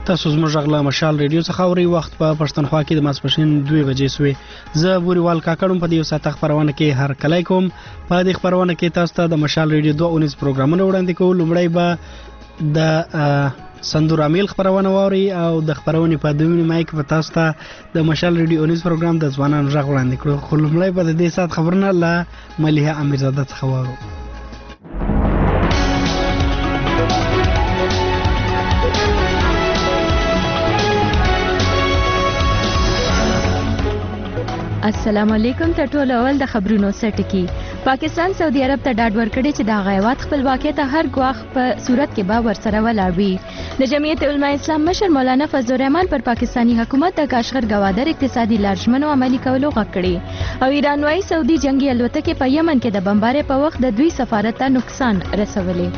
تاسو زموږ غږ له مشال ریډیو څخه اورئ. وخت په پښتونخوا کې د ماسپښین 2 بجې سوې. زه بوريوال کاکړم په دې ساعت خبرونه کې هر کله کوم. په دې خبرونه کې تاسو ته د مشال ریډیو 219 پروګرامونه وړاندې کوو. لومړی به د سندور امیل خبرونه ووري او د خبرونه په دویمه مایک په تاسو ته د مشال ریډیو 19 پروګرام د ځوانانو غږ وړاندې کړو. خو لومړی به د دې ساعت خبرونه له مليحه امیرزاده څخه وورو. السلام علیکم. ته ټول اول د خبرونو سټکی. پاکستان سعودي عرب ته ډاډ ورکړي چې د غیوات خپلواکۍ ته هر ګواښ په صورت کې به ورسره ولاړ وي. د جمعیت علماء اسلام مشر مولانا فضل الرحمن پر پاکستانی حکومت د کاشغر گوادر اقتصادي لارښمنو عملي کولو غږ کړي او ایران وايي سعودي جنگي الوتکې په یمن کې د بمبارۍ په وخت د دوی سفارت ته نقصان رسولي.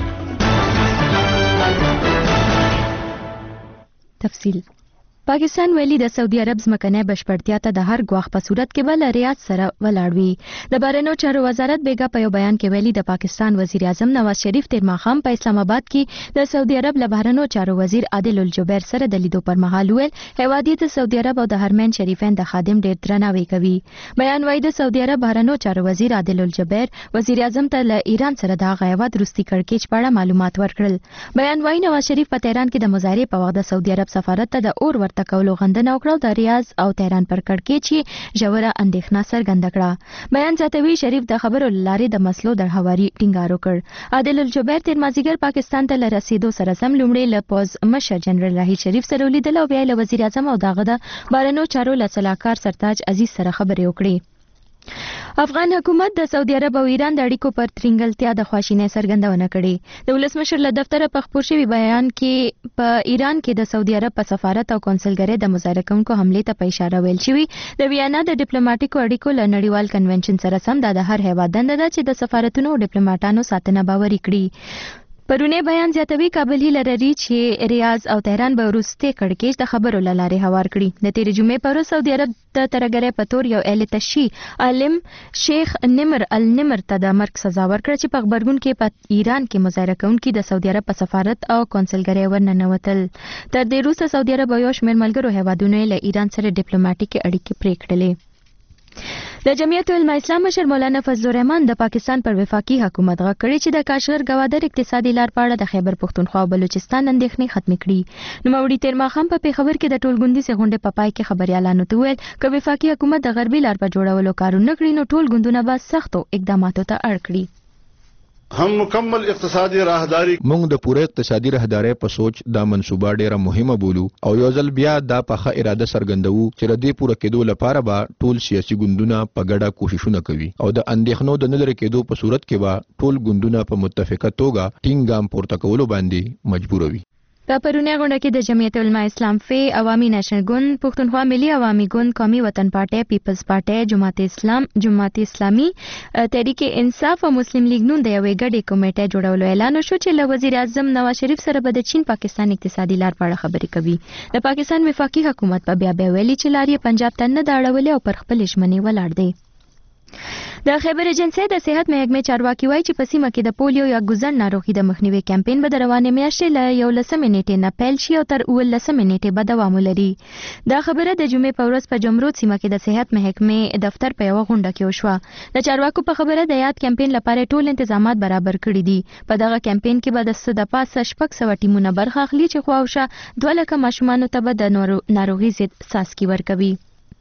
تفصیل. پاکستان ویلي د سعودي عرب ځمکنۍ بشپړتیا ته د هر ګواښ په صورت کې به له ریاض سره ولاړ وي. د بهرنیو چارو وزارت بیګا په یو بیان کې ویلي د پاکستان وزیر اعظم نواز شریف تیر ماښام په اسلام آباد کې د سعودي عرب له بهرنیو چارو وزیر عادل الجبیر سره د لیدو پر مهال ویل هیواد د سعودي عرب او د حرمین شریفین د خادم ډیر درناوی کوي. بیان وايي د سعودي عرب بهرنیو چارو وزیر عادل الجبیر وزیر اعظم ته له ایران سره د غیوات روسي کړکېچ په اړه معلومات ورکړل. بیان وايي نواز شریف په تهران کې د مظاهرې په وخت د سعودي عرب سفارت ته د اور ورته کولو غندنه وکړه د ریاض او تهران پر کړکېچ ژوره اندېښنه څرګنده کړه. بیان زیاتوي شریف د خبرو لارې د مسلو د هواري ټینګار وکړ. عادل الجبیر تیر مازیګر پاکستان ته له رسیدو سره سم لومړی له پوز مشر جنرال راهید شریف سره ولیدل او بیا له وزیر اعظم او دغه د بهرنیو چارو له سلاکار سرتاج عزیز سره خبرې وکړې. افغان حکومت د سعودي عرب او ایران د اړیکو پر ترنګلتیا د خواشینۍ څرګندونه کړې. د ولسمشر له دفتره په خپور شوي بیان کې په ایران کې د سعودي عرب په سفارت او کونسلګرۍ د مظاهره کوونکو حملې ته په اشاره ویل شوي. د ویانا د ډیپلوماټیکو اړیکو له نړیوال کنونشن سره سم د هر هیواد دنده ده چې د سفارتونو او ډیپلوماټانو ساتنه باوري کړي. پرونه بیان زیاتوي کابل هیله لري چې ریاض او تهران به وروستي کړکېچ د خبرو له لارې هوار کړي. د تېرې جمعې پر ورځ سعودي عرب د ترهګرۍ په تور یو اهل تشیع عالم شیخ نمر النمر ته د مرګ سزا ورکړه چې په غبرګون کې په ایران کې مظاهره کوونکي د سعودي عرب په سفارت او کونسلګرۍ ورننوتل. تر دې وروسته سعودي عرب او یو شمېر ملګرو هیوادونو له ایران سره ډیپلوماټیکي اړیکې پرې کړلې. د جمعیت علماء اسلام مشر مولانا فضل الرحمن د پاکستان پر وفاقي حکومت غږ کړی چې د کاشغر گوادر اقتصادي لار په اړه د خیبر پښتونخوا او بلوچستان اندېښنې ختمې کړي. نوموړي تیر ماښام په پېښور کې د ټولګوندیزې غونډې په پای کې خبريالانو ته وویل که وفاقي حکومت د غربي لار په جوړولو کارونه نه کړي نو ټول ګوندونه به سختو اقداماتو ته اړ کړي. هم مکمل اقتصادي راهداري موږ د پوره اقتصادي راهداري په سوچ دا منصوبه ډیره مهمه بولو او یو ځل بیا دا په ښه اراده څرګندوو چې د دې پوره کېدو لپاره به ټول سیاسي ګوندونه په ګډه کوششونه کوي او د اندېښنو د نه لرې کېدو په صورت کې به ټول ګوندونه په متفقه توګه ټینګ ګام پورته کولو باندې مجبوروي. په پرونی غونډه کې د جمعیت علماء اسلام فی عوامي نېشنل ګوند پښتونخوا ملي عوامي ګوند قومي وطن پارټي پیپلز پارټي جماعت اسلامي تحریک انصاف او مسلم لیگ نون د یوې ګډې کمیټې جوړولو اعلان وشو چې له وزیر اعظم نواز شریف سره به د چین پاکستان اقتصادي لار په اړه خبرې کوي. د پاکستان وفاقي حکومت په بیا ویلي چې لارې پنجاب ته نه دا اړولې او پر خپل ژمنې ولاړ دی. د خیبر ایجنسی د صحت محکمې چارواکي وایي چې په سیمه کې د پولیو یا ګوزن ناروغي د مخنیوي کمپاین به د روانې میاشتې له 11 نیټې نه پیل شي او تر 19 نیټې به دوام ولري. دا خبره د جمعې په ورځ په جمرود سیمه کې د صحت محکمې دفتر په یوه غونډه کې وشوه. د چارواکو په خبره د یاد کمپاین لپاره ټول انتظامات برابر کړي دي. په دغه کمپاین کې به د څه د پاسه 600 ټیمونه برخه اخلي چې خواوشا 2 لکه ماشومانو ته به د ناروغي ضد څاڅکي ورکوي.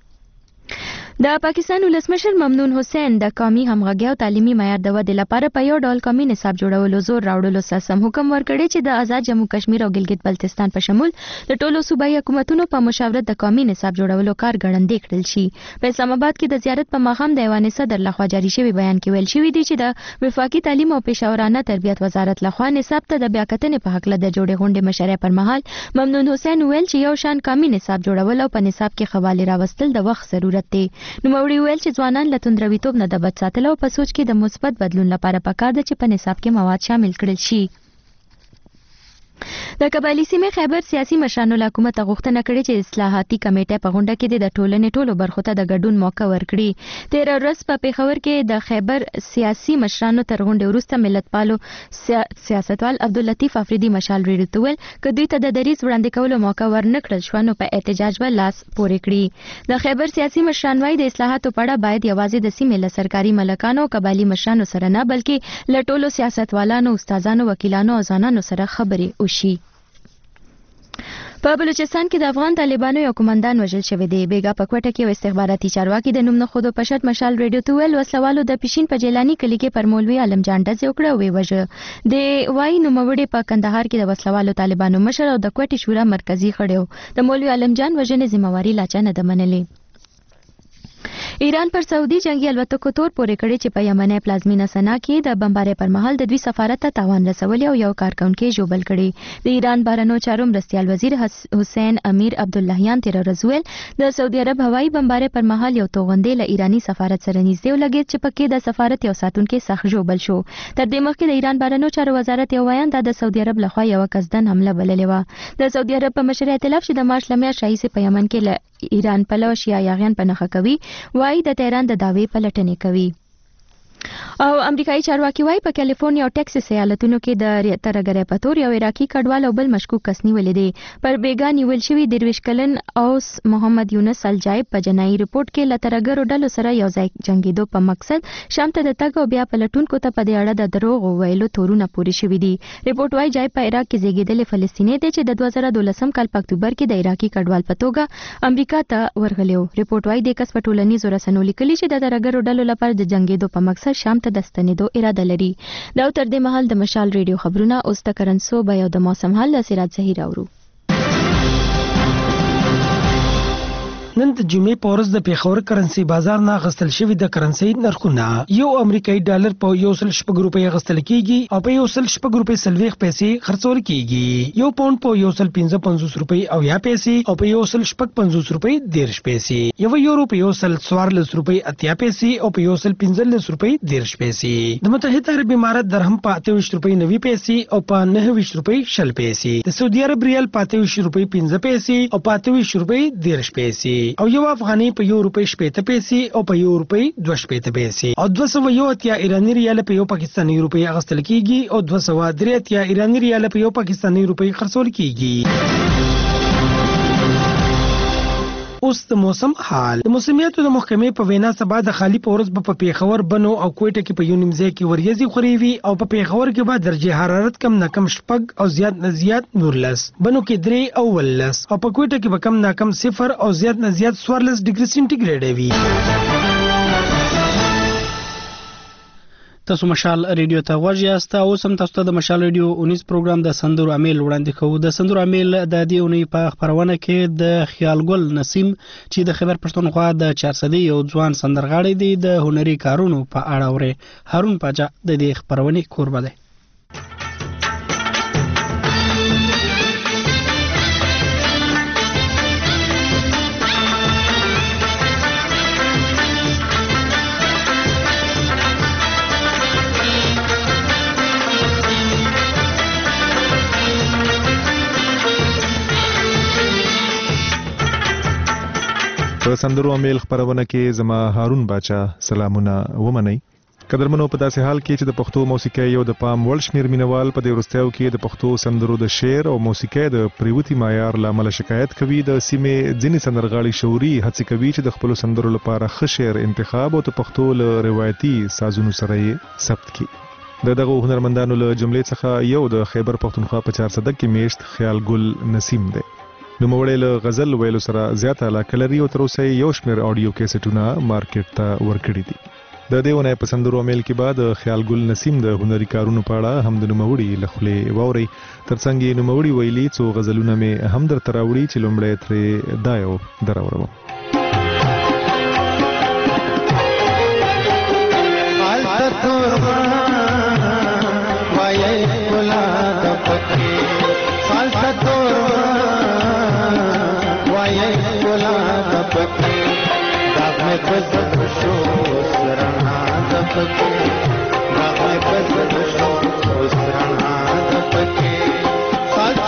د پاکستان ولسمشر ممنون حسین د قومي همغږي او تعلیمي معیار د ودې لپاره په یو ډول قومي نصاب جوړولو زور راوړلو سره سم حکم ورکړی چې د آزاد جمهور کشمیر او ګلګت بلتستان په شمول د ټولو صوبایي حکومتونو په مشاورت د قومي نصاب جوړولو کار ګړندې کړل شي. په اسلام آباد کې د زیارت په ماښام د ایوان صدر لخوا جاری شوی بیان کې ویل شوی دی چې د وفاقي تعلیم او پیشاورانه تربیت وزارت لخوا نصاب ته د بیاکتنې په حق له د جوړې غونډې مشرۍ پر مهال ممنون حسین ویل چې یو شان قومي نصاب جوړول او په نصاب کې خواله راوستل د وخت ضرورت دی. نوموړي ویل چې ځوانان له توندرویتوب نه د بد ساتلو او په سوچ کې د مثبت بدلون لپاره پکار ده چې په نصاب کې مواد شامل کړل شي. د قبایلی سیمې خیبر سیاسي مشرانو له حکومت غوښتنه کړې چې اصلاحاتي کمیټه په غونډه کې د ټولنې ټولو برخو ته د ګډون موقع ورکړي. 13 ورځ په پیښور کې د خیبر سیاسي مشرانو تر غونډې وروسته ملتپالو سیاستوال عبداللطیف افریدي مشال ریډیو ته ویل که دوی ته د دریځ وړاندې کولو موقع ورنکړل شو نو په احتجاج به لاس پورې کړي. د خیبر سیاسي مشران وايي د اصلاحاتو په اړه باید یوازې د سیمې له سرکاري ملکانو او قبایلی مشرانو سره نه بلکې له ټولو سیاستوالانو، استادانو، وکیلانو او ځوانانو سره خبرې وشي. په بلوچستان کې د افغان طالبانو یو کمانډان وژل شوی دی. بیګا په کوټه کې یو استخباراتي چارواکي د نوم نه خود په شرط مشال ریډیو ته ویل وسلوالو د پښین په جیلانی کلی کې پر مولوي عالم جان ډز وکړ او وژه. د وای نوموړي په کندهار کې د وسلوالو طالبانو مشر او د کوټې شورا مرکزی خړیو. د مولوي عالم جان وژنې ذمہواری لا چا نه ده منلې. ایران پر سعودي جنگي الوتکو تور پورې کړی چې په یمنی پلازمینه سنا کې د بمبارۍ پر مهال د دوی سفارت ته تاوان رسولی او یو کارکونکي ژوبل کړي. د ایران بهرنیو چارو مرستیال وزیر حسین امیر عبداللهیان 13 ورځ ویل د سعودي عرب هوایي بمبارۍ پر مهال یو توغندې له ایرانی سفارت سره نږدې ولګېد چې پکې د سفارت یو ساتونکي سخت ژوبل شو. تر دې مخکې د ایران بهرنیو چارو وزارت یو بیان د سعودي عرب لخوا یو قصدن حمله بللې و. د سعودي عرب په مشر ائتلاف چې د مارچ له میاشتې راهیسې په یمن کې ایران پلو شیا یاغیان په نښه کوي وایي د تهران د دعوی پلټنې کوي. او امریکایي چارواکي وايي په کالیفورنیا او ټکساس ایالتونو کې د ترګرې په تور یو عراقي کډوال او بل مشکوک کس نیولې دي. پر بیګا نیول شوی 23 کلن اوس محمد یونس الجایب په جنایي رپورټ کې له ترګرو ډلو سره یو ځای جنگیدو په مقصد شام ته د تګ او بیا پلټونکو ته په دې اړه د دروغ ویلو تورونه پوري شوی دي. رپورټ وايي جایب په عراق کې زیږیدل فلسطینی دی چې د 2012 کال په اکتوبر کې د عراقي کډوال په توګه امریکا ته ورغلیو. رپورټ وايي د کس په ټولنیزو رسنیو لیکلي چې د ترګرو ډلو لپاره د جنگیدو په مقصد شام ته د ستنېدو اراده لري. دا تر دې مهال د مشال ریډیو خبرونه اوس د کرنسو بیا د موسم حال له سراج زهیر اورو. نن د جمعې په ورځ د پیښور کرنسي بازار نه غستل شوی د کرنسي نرخونه یو امریکایي ډالر په 1.6 روپۍ غستل کیږي او په 1.6 روپۍ سلويخ پیسې خرڅول کیږي. یو پاوند په 1.55 روپۍ او یا پیسې او په 1.55 روپۍ 10 پیسې. یو یورو په 1.14 روپۍ 80 پیسې او په 1.15 روپۍ 10 پیسې. د متحده عرب امارات درهم په 28 روپۍ 90 پیسې او په 29 روپۍ 10 پیسې. د سعودي عرب ریال په 28 روپۍ 15 پیسې او په 28 روپۍ 10 پیسې. او یو افغاني په 1 روپۍ 70 پیسې او په 1 روپۍ 2 پیسې او 201 ایرانی ریال په یو پاکستاني روپۍ اغستل کیږي او 203 ایرانی ریال په یو پاکستاني روپۍ خرڅول کیږي. اوس د موسم حال. د موسمیاتو د محکمې په وینا سبا د خالی پورز په پیښور بنو او کوټه کې په یو نیم ځای کې وریځي خوريوي او په پیښور کې به درجه حرارت کم نه کم شپږ او زیات نه زیات 19 بنو کې 3 او 19 او په کوټه کې به کم نه کم 0 او زیات نه زیات 14 ډیګري سنټیګریډ وي. تاسو مشال ریډیو ته غوږ یاست. اوس هم تاسو ته د مشال ریډیو 19 پروګرام د سندرو امیل وړاندې کوو. د سندرو امیل د دې اونۍ په خبرونه کې د خیالګل نسیم چې د خیبر پښتونخوا د 400 یو ځوان سندرغاړی دی د هنري کارونو په اړه اوري. هارون پاجا د دې خبرونه کوربه دی. په سندرو امیل خبرونه کې زما هارون باچا سلامونه ومنئ. قدرمنو په داسې حال کې چې د پښتو موسیقۍ یو د پام وړ شمیر مینوال په دې وروستیو کې د پښتو سندرو د شعر او موسیقۍ د پریوتی معیار لامل شکایت کوي. د سیمې ځینې سندرغاړي شوري هڅې کوي چې د خپل سندرو لپاره ښه شعر انتخاب او د پښتو له روایتي سازونو سره یې ثبت کړي. دغه هنرمندانو له جملې څخه یو د خیبر پښتونخوا په 400 کې میشت خیالګل نسیم دی. نوموړی له غزل ویلو سره زیاته علاقه لري او تر اوسه یو شمېر اډیو کیسټونه مارکیټ ته ورکړي دي. د دې ونې په سندرو امیل کې بعد خیالګل نسیم د هنري کارونو په اړه هم د نوموړي له خولې واورئ. ترڅنګ یې نوموړي ویلي څو غزلونه مې هم درته راوړي چې لومړی ترې دا یو دراوړم. Sal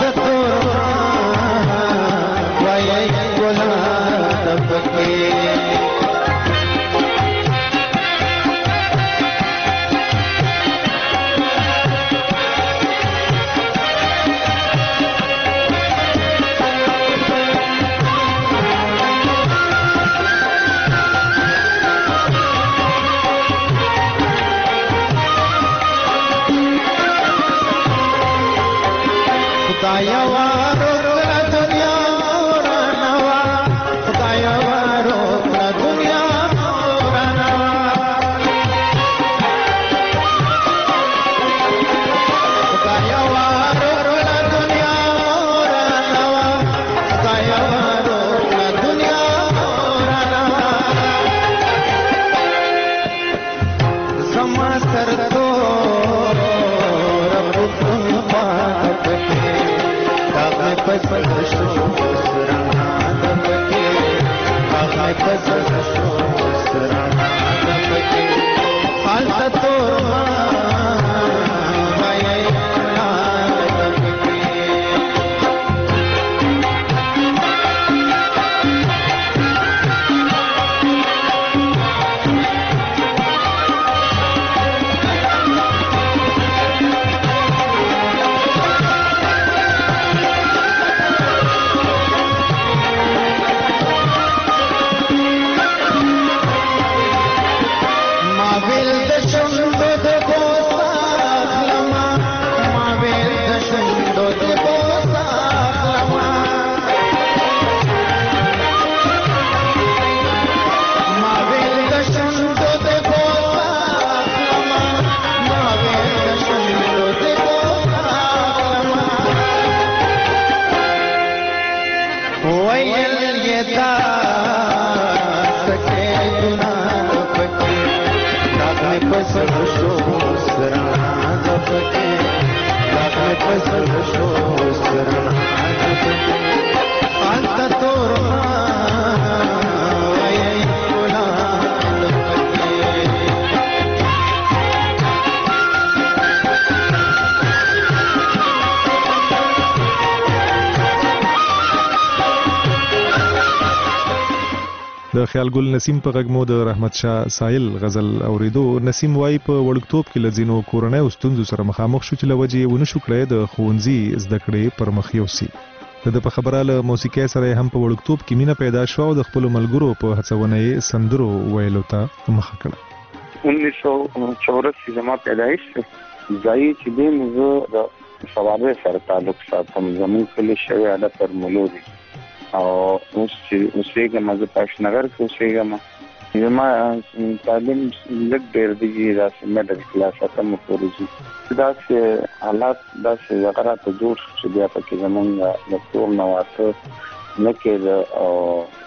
د خیال ګل نسیم په غږ مو د رحمت شاه سایل غزل اوریدو. نسیم وای په وړکتوب کې لزینو کورنۍ او ستونزو سره مخامخ شو چې لوجې ونه شو کړی د ښوونځي زده کړې پر مخ یوسي. د په خبره له موسیقۍ سره هم په وړکتوب کې مینه پیدا شو او د خپل ملګرو په هڅونه یې سندرو ویلو ته مخه کړه. 1984 زما پیدایش ځای چې دین زه د سوابه سره تعلق ساتم. زمون کلی شوی اده پر ملودي او اوسېږم زه پښنګر کې اوسېږم. زما تعلیم لږ ډېر دی داسې میډل کلاس ختم پورې داسې حالات داسې وغیره ته جوړ شو چې بیا پکې زمونږ د کور نه واته نه کېده او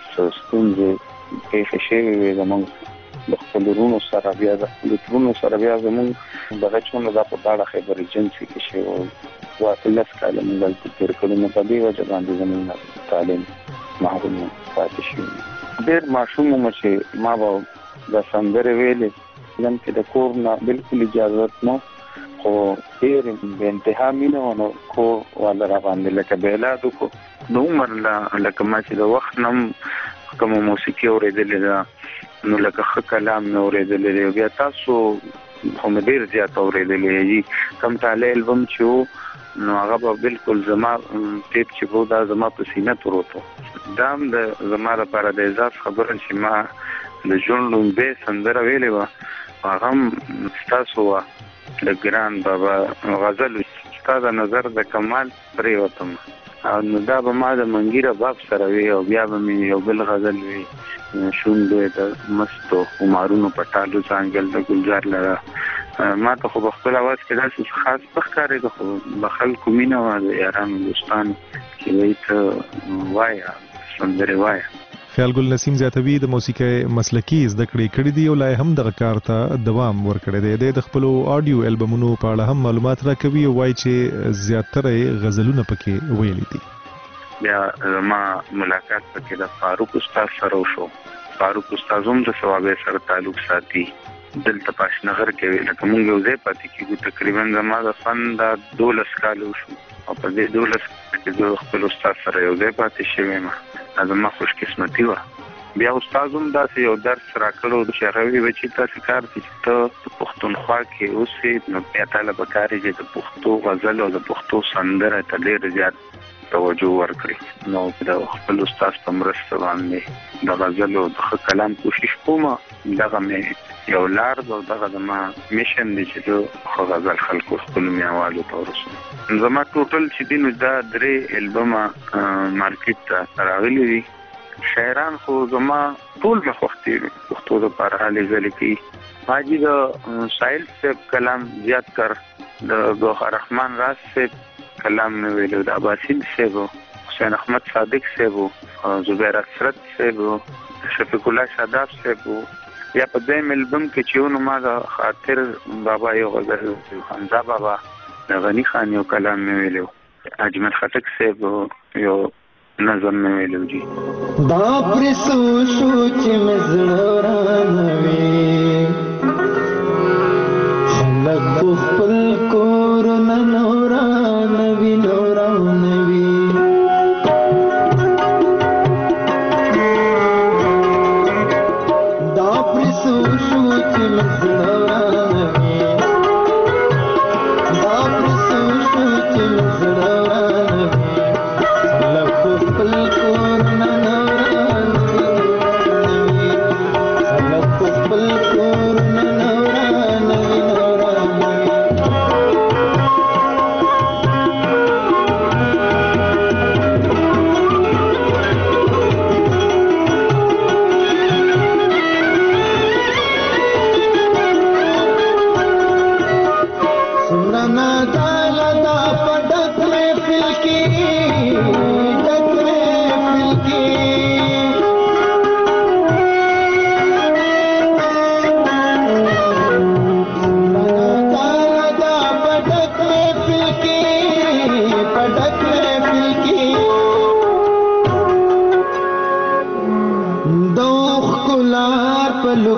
ستونزې پېښې شوې وې زمونږ د خپلو وروڼو سره. بیا د خپلو وروڼو سره بیا زمونږ دغه چونه دا په داړه خیبر ایجنسي کې شوی و. 18 کاله مې دلته تېر کړي نو په دې وجه باندې زمونږ تعلیم محروم پاتې شوي. ډېر ماشوم وم چې ما به د سندرې ویلې ځم چې د کور نه بلکل اجازت نه خو ډېر بې انتها مینه وه نو کور والا را باندې لکه بېلاد وکړو. د عمر لکه ما چې د وخت نه هم کومه موسیقي اورېدلې ده نو لکه ښه کلام مې اورېدلی دی. بیا تاسو خو مې ډېر زیات اورېدلی دي. کم تالی البم چې و نو هغه به بالکل زما ټیپ چې وو دا زما په سینه پروت و. دا هم د زما لپاره د اعزاز خبره چې ما د ژوند لومبۍ سندره ویلې وه هغه هم ستاسو وه د ګران بابا غزل. ستا د نظر د کمال پرېوتم نو دا به ما د منګي رباب سره وي او بیا به مې یو بل غزل وي شونډې د مستو عمرونو په ټالو ځانګل د ګلزار لره. ما ته خو په خپل اواز کې داسې خاص په ښکارېده خو د خلکو مینه وه د یارانو دوستانو چې وایي ته وایه سندرې وایه. خیال ګل نسیم زیاتوي د موسیقۍ مسلکي زده کړې کړې دي او لا هم دغه کار ته دوام ورکړی دی. د خپلو آډیو البمونو په اړه هم معلومات راکوي او وایي چې زیاتره یې غزلونه پکې ویلي دي. بیا زما ملاقات پکې د فاروق استاد سره وشو. فاروق استاد هم د ثوابې سره تعلق ساتي. دلته پاشنغر کې لکه مونږ یو ځای پاتې کېږو. تقریبا زما د فن دا 12 کاله وشو او په دې 12 کې زه خپل استاد سره یو ځای پاتې شوی یم. دا زما خوش قسمتي وه. بیا استاد هم داسې یو درس راکړو چې هغه ویل چې تاسې کار چې ته په پښتونخوا کې اوسې نو بیا تاله پکار دی چې د پښتو غزل او د پښتو سندره ته ډېر زیات توجه ورکړي. نو د خپل استاد په مرسته باندې د غزل او د ښه کلام کوشش کوم. دغه مې یو لار او دغه زما میشن دی چې زه ښه غزل خلکو خپلو مینوالو ته ورسوم. زما ټوټل چې دی نو دا 3 البمه مارکیټ ته راغلي دي. شاعران خو زما ټول مې خوښ دي پښتو دپاره هلې ځلې کوي. حاجي د سایل صاحب کلام زیات کر، د ګوهر رحمان راز صاحب کلام مې ویلو، د عباسین صاحب، حسین احمد صادق صاحب، زبیر اسرت صاحب، شفیق الله شاداب صاحب. یا په دیم البم کې چې نو ما د خاطر بابا یو غزل، حمزه بابا، د غنی خان یو کلام مې ویلو، اجمل خټک صاحب یو نظم مې ویلو جی. دا پرسو شو چې مزړه رانوي خلک خپل کور نه نورانوي نورانوي. دا پرسو شو چې مزړه رانوي، دا پرسو شو چې مزړه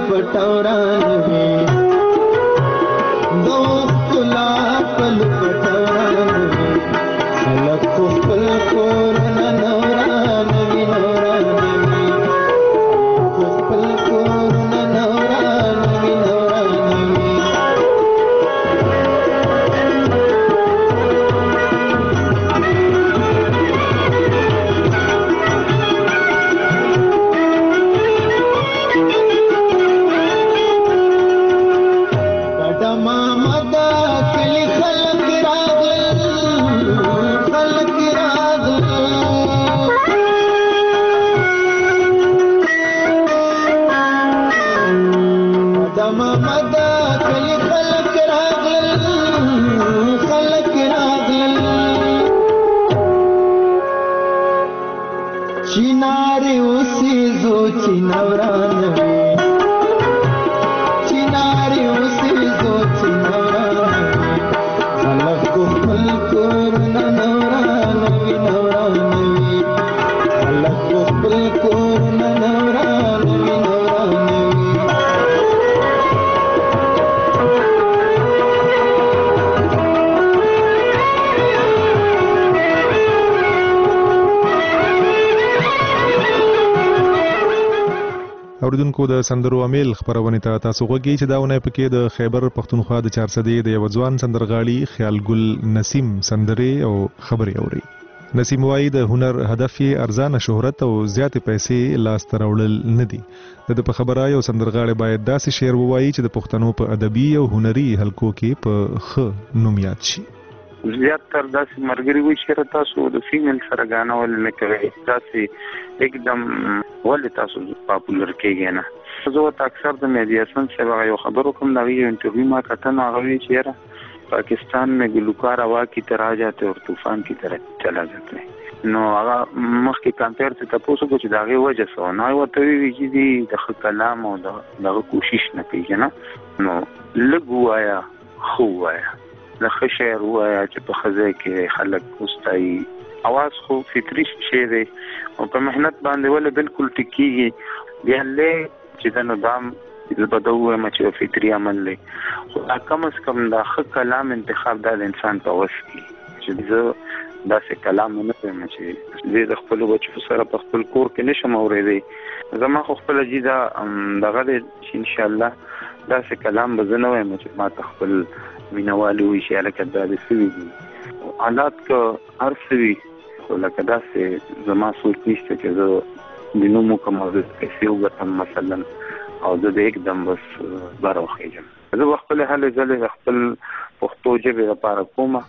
पटौरान में दो कुला पल पटौरान में खलक पल कोरन नौरान में नौरान में पल कोरन नौरान में नौरान में चिनारे उसी जो चिनवरान में चिनारे उसी जो चिनवरान में खलक फल कोरन नौरान में नौरान में खलक फल कोरन नौरान में नौरान में اوریدونکو د سندرو امیل خبرونه ته تاسو غوږی چې داونه پکې د خیبر پختونخوا د 400 د یو ځوان سندرغاړي خیال ګل نسیم سندرې او خبرې اوري. نسیم وايي د هنر هدف یې ارزانه شهرت او زیاتې پیسې لاس ته راوړل نه دي. د په خبره یو سندرغاړي باید داسې شعر ووایي چې د پښتنو په ادبي او هنري حلقو کې په ښه نوم یاد شي. زیات تر داسې مرګري وي چې تاسو د فیمیل سره غاڼه ول نه کوي تاسو एकदम ولې تاسو پاپولر کېږئ نه. زه ورته اکثر د میډیاسن سره یو خبرو کوم دا یو انټرویو ما کتنه هغه چې پاکستان में गुलकार हवा की तरह जाते और तूफान की तरह चला जाता है نو هغه مخکې کمپیر ته تاسو کو چې داغه وجه سو نه وته وی چې دی د کلام او دغه کوشش نه کوي نه نو لګوایا خو وایا د خشیر وایا چې په خزه کې خلک واستای اواز خو فطری شی دی او په مهنت باندې ول بالکل ټکیږي بیا له چې د نظام البدوه مچو فطری عمل له خو کم از کم د کلام انتخاب د انسان په وس کې چې زه دا څه کلام نه پم چې د خپل بچو سره په خپل کور کې نشم اورېدي زما خو خپل جیدا دغه ان شاء الله دا څه کلام بزنه وایم چې ما خپل مینوالو شي لکه دا د سوي دي حالات کو هر سوي لکه دا څه زما سوچ نشته چې زه د نومو کوم څه وګورم مثلا او زه د एकदम بس بارو خېجم زه خپل حال زله خپل پښتو ژبه لپاره کومه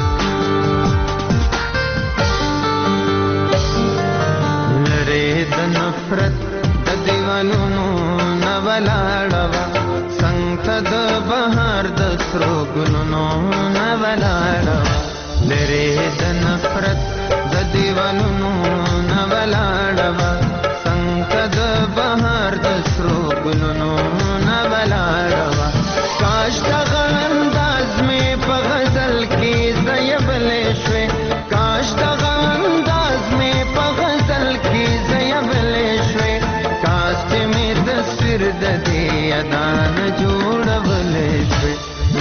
لره د نفرت د دیوانونو نولاړوا څنګه د بهار د سرو ګلونو نولاړوا لره د نفرت د دیوانونو نولاړوا څنګه د بهار د سرو ګلونو نولاړوا کاش دغه انداز مې په غزل کې زیبلې شوې کاش دغه انداز مې په غزل کې زیبلې شوې کاش چې مې تصویر د دې ادان جوړولې شوې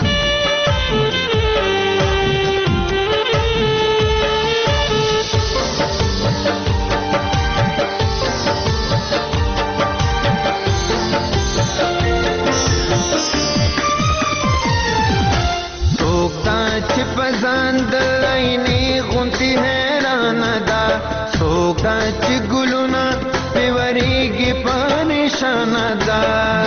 پزان د عیني غونتی حیران دا سوکا چې ګلونا پیوریږي په نشان دا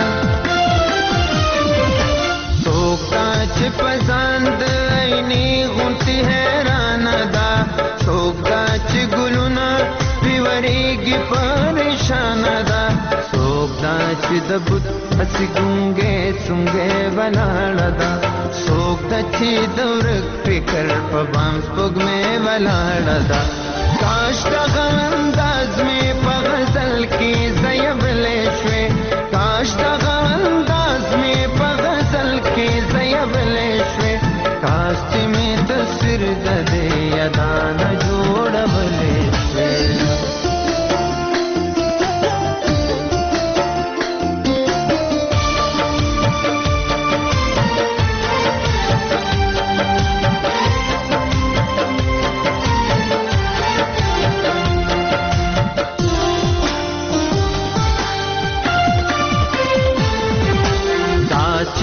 سوکا چې پزان د عیني غونتی حیران دا سوکا چې ګلونا پیوریږي په نشان دا سوکا چې د بت اسی ګونګه څنګه ولاړ دا سوک دچی دورک فکر پا بام سپوگ میں ولاڑا دا کاش دغه انداز میں پا غزل کی زیبلے شوے کاش دغه انداز میں پا غزل کی زیبلے شوے کاش چی میں تصویر دے یدانا جوڑا بلے شوے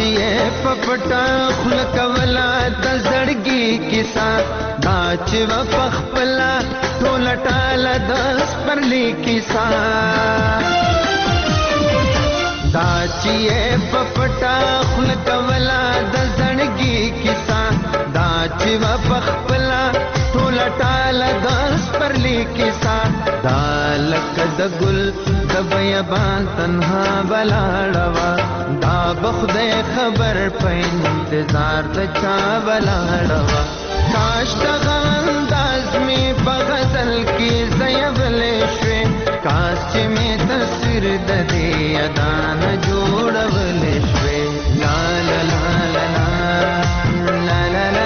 چې پپټا خل کولا د زړګي کیسا دا چې پخپلا ټول ټاله د سپرلی کیسا دا چې پپټا خل کولا د زړګي کیسا دا چې پخپلا ټول ټاله د سپرلی کیسا دا لکه د ګل د بیابان تنها بلاړوا دا بخدای خبر په انتظار د چا بلاړوا کاش دغه انداز می په غزل کې زیبلې شوې کاش چې می تصویر د دې ادا نه جوړولې شوې لا لا لا لا لا لا لا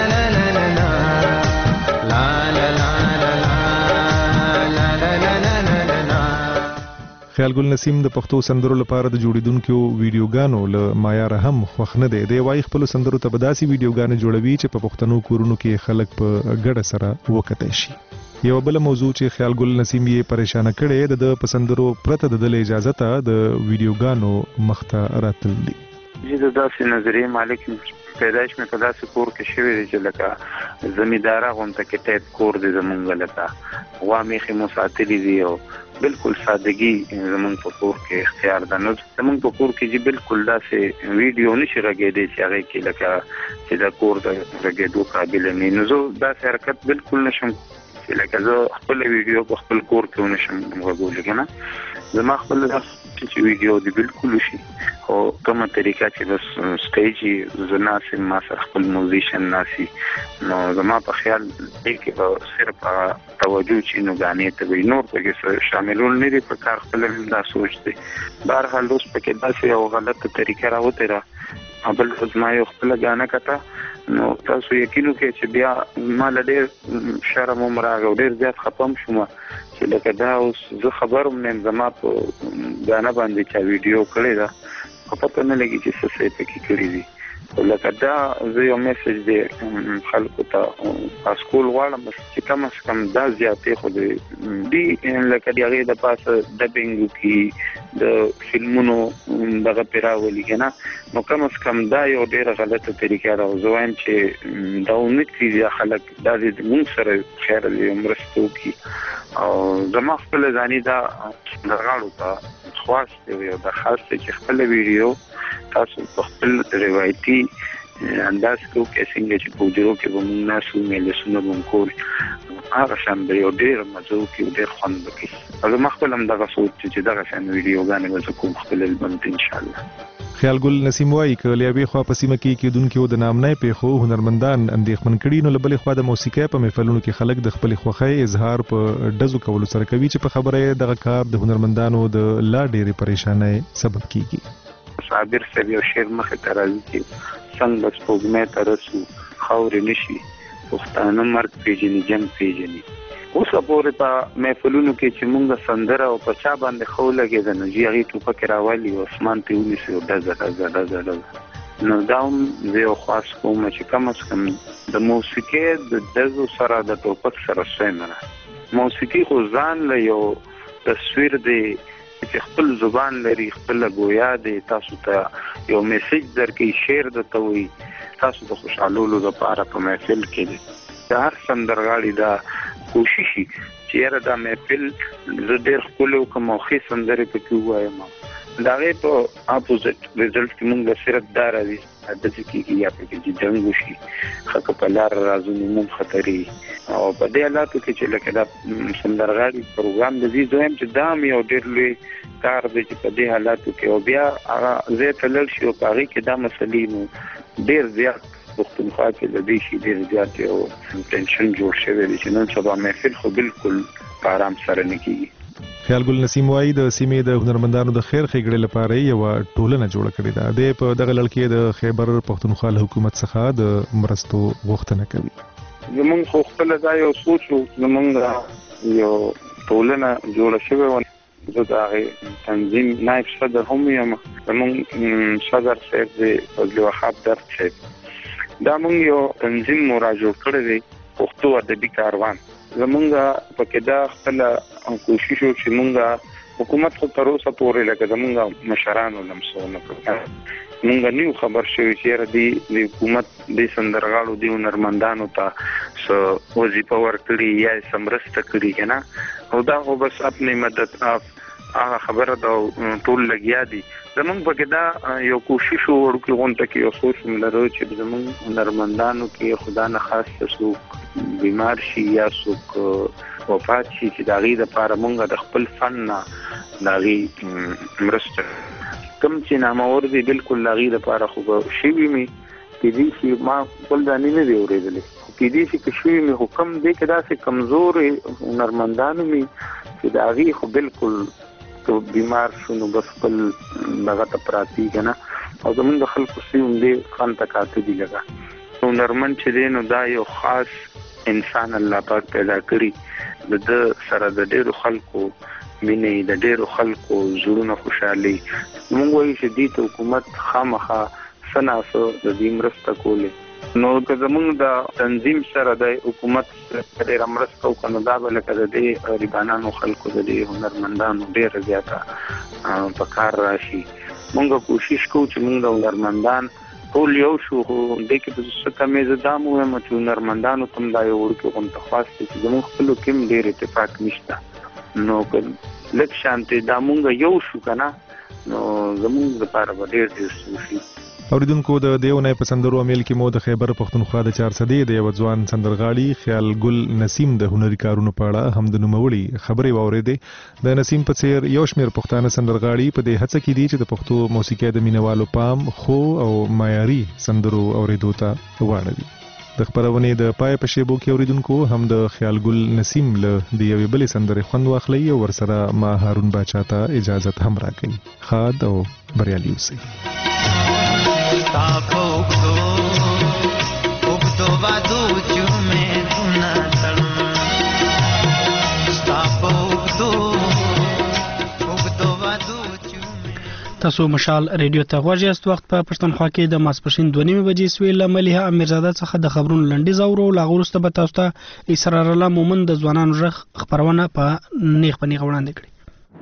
خیال ګل نسیم د پښتو سندرو لپاره د جوړیدونکو ویډیوګانو له معیار هم خوښ نه دی. دی وايي خپل سندرو ته به داسې ویډیوګانې جوړوي چې په پښتنو کورونو کې خلک په ګډه سره وکتای شي. یو بل موضوع چې خیال ګل نسیم یې پریشانه کړي د پسندرو پرته د اجازه ته د ویډیوګانو مخته راتل دي. زه داسې نظریه مالک پیدایش مې په داسې کور کې شوی دی چې لکه زمینداره غونته کې ټیپ کور دی زمونږ لکه غوا میخې مو ساتلي دي او بالکل سادگی زمونږ په کور کې اختیار ده. نو زمونږ په کور کې چې بالکل داسې ویډیو نشي غږېدی چې هغې کې لکه چې د کور د غږېدو قابل نه. نو زه داسې حرکت بالکل نشم چې لکه زه خپل ویډیو په خپل کور کې ونشم غږولی که نه. زما خپل چې ویډیو دی بالکل وشي او کومه طریقه چې بس سټیج زه ناسم ما سره خپل موزیشن ناسي نو زما په خیال دی کې به صرف توجه چې نو ګانې ته وي نور پکې شاملول نه دي په کار خپل دا سوچ دی. بهرحال اوس پکې داسې یو غلطه طریقه راوتېره بل زما یو خپله ګانه کته نو تاسو یقین وکړئ چې بیا ما له ډېر شرم هم راغی او ډېر زیات خفه هم شومه چې لکه دا اوس زه خبر هم نه یم زما په ګانه باندې چا ویډیو کړې ده خو پته نه لګي چې څه څه پکې کړي دي. لکه دا زه یو میسج دی خلکو ته پاسکول غواړم چې کم از کم دا زیاتې خو دي لکه د هغې د پاسه ډبینګ وکړي د فلمونو دغه پرې راولي که نه نو کم از کم دا یو ډېره غلطه طریقه ده. زه وایم چې دا امید کړي خلک دا د مونږ سره خیر مرسته وکړي او زما خپله ځاني دا سندرغاړو ته خواست دی او درخواست دی چې خپله ویډیو تاسو په خپل روایتي انداز کې وکړئ څنګه چې په حجرو کې به مونږ ناست وو مجلسونه به مو کول هغه شان به یو ډېر مزه وکړي او ډېر خوند به کوي. او زما خپل هم دغه سوچ چې دغه شان ویډیوګانې به زه کوم خپل البم ته انشاءالله. خیال ګل نسیم وایي که له یوې خوا په سیمه کې کېدونکو د نامنۍ پیښو هنرمندان اندېښمن کړي نو له بلې خوا د موسیقۍ په محفلونو کې خلک د خپلې خوښۍ اظهار په ډزو کولو سره کوي چې په خبره یې دغه کار د هنرمندانو د لا ډېرې پریشانۍ سبب کیږي. صابر صاحب یو شعر مخې ته راځي چې څنګه سپوږمۍ ته رسو خاورې نشي پښتانه مرګ پیژني جنګ پیژني. اوسه پورې په محفلونو کې چې مونږ سندره او په چا باندې ښه ولګېده نو جي هغې ټوپکې راولي او اسمان ته یې ونیسي او ډزه ډزه ډزه ډزه. نو دا هم زه یو خواست کوم چې کم از کم د موسیقۍ د ډزو سره د ټوپک سره سوی نه ده. موسیقي خو ځان له یو تصویر دی چې خپل زبان لري خپل گویا دی تاسو ته یو میسج درکې شعر درته وایي تاسو د خوشحالولو لپاره په محفل کې دی. د هر سندرغاړي دا کوشش چې یاره دا محفل زه ډېر ښکلی وکړم او ښې سندرې پکې ووایم د هغې په اپوزټ رزلټ کې مونږ له صرف دا راځي داسې کېږي یا پکې چې جنګ وشي ښه که په لاره راځو نو مونږ خطرې او په دې حالاتو کې چې لکه دا سندرغاړي پروګرام د دې زه وایم چې دا هم یو ډېر لوی کار دی چې په دې حالاتو کې او بیا هغه ځای ته لاړ شي او په هغې کې دا مسلې نو ډېر زیات پښتونخوا کې د دې شي ډېر زیات یو ټینشن جوړ شوی دی چې نن سبا محفل خو بالکل په آرام سره نه کېږي. خیال ګل نسیم وایي د سیمې د هنرمندانو د خیر ښېګړې لپاره یوه ټولنه جوړه کړې ده. دی په دغه لړ کې د خیبر پښتونخوا له حکومت څخه د مرستو غوښتنه کوي. زمونږ خو خپله دا یو سوچ و زمونږ یو ټولنه جوړه شوې وه زه د هغې تنظیم نایب صدر هم یم زمونږ صدر صاحب دی فضل وهاب درد صاحب دا مونږ یو تنظیم مو را جوړ کړی دی پښتو ادبي کاروان. زمونږ پکې دا خپله کوشش و چې مونږ حکومت خو تر اوسه پورې لکه زمونږ مشرانو لمسو نه کړو مونږ نه خبر شوی چې د حکومت د سندرغاړو د هنرمندانو ته سو وظیفه ورکړي یا سمرسته کړي کنه او دا خو بس خپل مدد هغه خبره دا ټول لګیا دي زمونږ په کې دا یو کوشش وکړو غونډه کې یو سوچ ملرو چې زمونږ هنرمندانو کې خدا نه خاص څوک بیمار شي یا څوک وفات شي چې دا غي د لپاره مونږ د خپل فن نه دا غي مرسته کوم چې نامور دي بالکل لا غي د لپاره خو شي وي کې دي چې ما خپل د نه دی اورېدلې کې دي چې شوي مې حکم دی کې دا سه کمزور هنرمندانو می چې دا غي خو بالکل تو بیمار شونو بس خپل دغه ته پراتی کنه او زمونږ خلکو سیم دې خان تکاته دي لگا هنرمند چې دی نو دا یو خاص انسان الله پاک پیدا کړی د سره د ډېرو خلکو مینې د ډېرو خلکو زړونه خوشحالي موږ وایو چې دې حکومت خامخا سناسو د دې مرسته کولې نو که زمونږ د تنظیم سره د حکومت ډېر مرسته وکړو دا به لکه د دې غریبانو خلکو د دې هنرمندانو ډېر زیاته په کار راشي مونږ کوشش کوو چې مونږ د هنرمندان ټول یو شو د کې د څه کمې زدامو هم چې هنرمندانو تم دا یو ورکو کوم تخواست چې زموږ خپل کوم ډېر اتفاق نشته نو لکه شانتي دا مونږ یو شو کنه نو زموږ لپاره به ډېر شي اوریدونکو د دیونه په سندرو امیل کې مو د خیبر پختونخوا د 400 د یو ځوان سندرغاړي خیال ګل نسیم د هنري کارونو په اړه هم د نوموړي خبرې واورېدې د نسیم په څیر یو شمېر پښتانه سندرغاړي په دې هڅه کې دي چې د پښتو موسیقۍ د مینوالو پام خو او معیاري سندرو اوریدو ته واړوي د خبرونه د پای په شیبو کې اوریدونکو هم د خیال ګل نسیم له د یوې بلې سندرې خوند واخلي او ورسره ما هارون باچا ته اجازه هم راکړي خاد او بریالي اوسئ ताको उगतो वादू चुमे दुना तल ताको उगतो वादू चुमे تاسو مشال ریډیو ته غوږ یاست وخت په پښتونخوا کې د ماسپښین 2:30 بجې سوي لملیه امیرزاده څخه د خبرونو لنډیز اورو لاغورسته به تاسو ته اسرار الله مومن د ځوانانو ژغ خبرونه په نیغ وړاندې کړي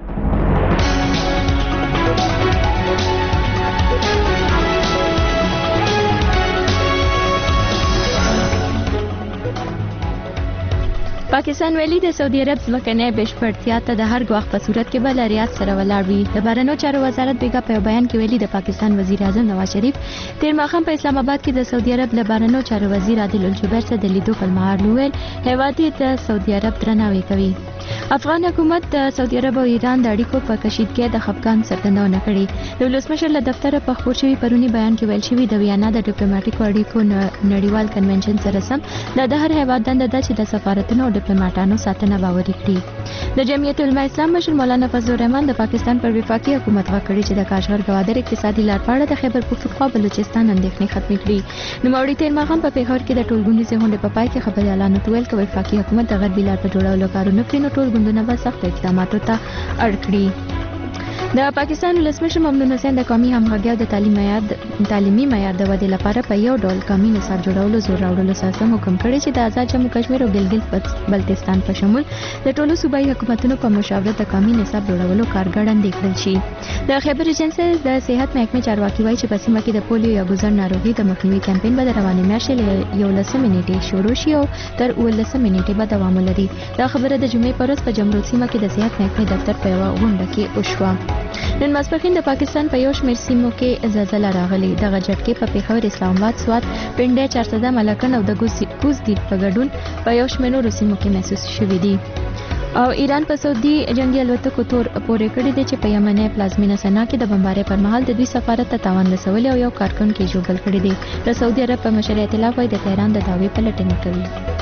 پاکستان ویلي د سعودي عرب ځمکنۍ بشپړتیا ته د هر ګواښ په صورت کې بل ریاض سره ولاړ وي د بهرنیو چارو وزارت بیګا په بیان کې ویلي د پاکستان وزیر اعظم نواز شریف تیر ماښام په اسلام آباد کې د سعودي عرب له بهرنیو چارو وزیر عادل الجبر سره د لیدو پر مهال وویل هیواد د سعودي عرب درناوی کوي افغان حکومت د سعودي عرب او ایران د اړیکو په کشیدګۍ د خفګان څرګندونه کړې د ولسمشر له دفتره په خپور شوي پرونی بیان کې ویل شوي د ویانا د ډیپلوماټیکو اړیکو نړیوال کنونشن سره سم د هر هیواد دنده ده چې د سفارتونو او ډیپلوماټانو ساتنه باوري کړي د جمعیت علماء اسلام مشر مولانا فضل الرحمن د پاکستان پر وفاقي حکومت غوښتي چې د کاشغر ګوادر اقتصادي لارښوونه د خیبر پختونخوا بلوچستان اندېښنې ختمې کړي نوموړي تیر ماښام په پیښور کې د ټولګونیزې غونډې په پای کې خبري اعلان وکړ چې وفاقي حکومت د غربي لار په جوړولو کارونه کوي نو ټول ګوندونه به سخت اقداماتو ته اړ کړي د پاکستان ولسمشر ممنون حسین د قومي همغږي او د تعلیمي معیار د ودې لپاره په یو ډول قومي نصاب جوړولو زور راوړلو سره حکم کړی چې د آزاد جمهور کشمیر او ګلګت بلتستان په شمول د ټولو صوبایي حکومتونو په مشاورت د قومي نصاب جوړولو کارګړندې کړل شي د خیبر ایجنسی د صحت محکمې چارواکي وایي چې په سیمه کې د پولیو یا ګوزر ناروغي د مخنیوي کمپاین به د روانې میاشتې له 11 نیټې شروع شي او تر 19 نیټې به دوام ولري دا خبره د جمعې په ورځ په جمرود سیمه کې د صحت محکمې دفتر په یوه غونډه کې وشوه نن ماسپښین د پاکستان په یو شمېر سیمو کې زلزله راغلې دغه جټکې په پیښور اسلام آباد سوات پنډۍ 400 ملکن او د کوز دیر په ګډون په یو شمېر نورو سیمو کې محسوس شوي دي او ایران په سعودي جنگي الوتکو تور پورې کړی دی چې په یمني پلازمینه سنا کې د بمبارۍ پر مهال د دوی سفارت ته تاوان رسولی او یو کارکونکي ژوبل کړی دی د سعودي عرب په مشر ائتلاف وايي د تهران د دعوی پلټنې کوي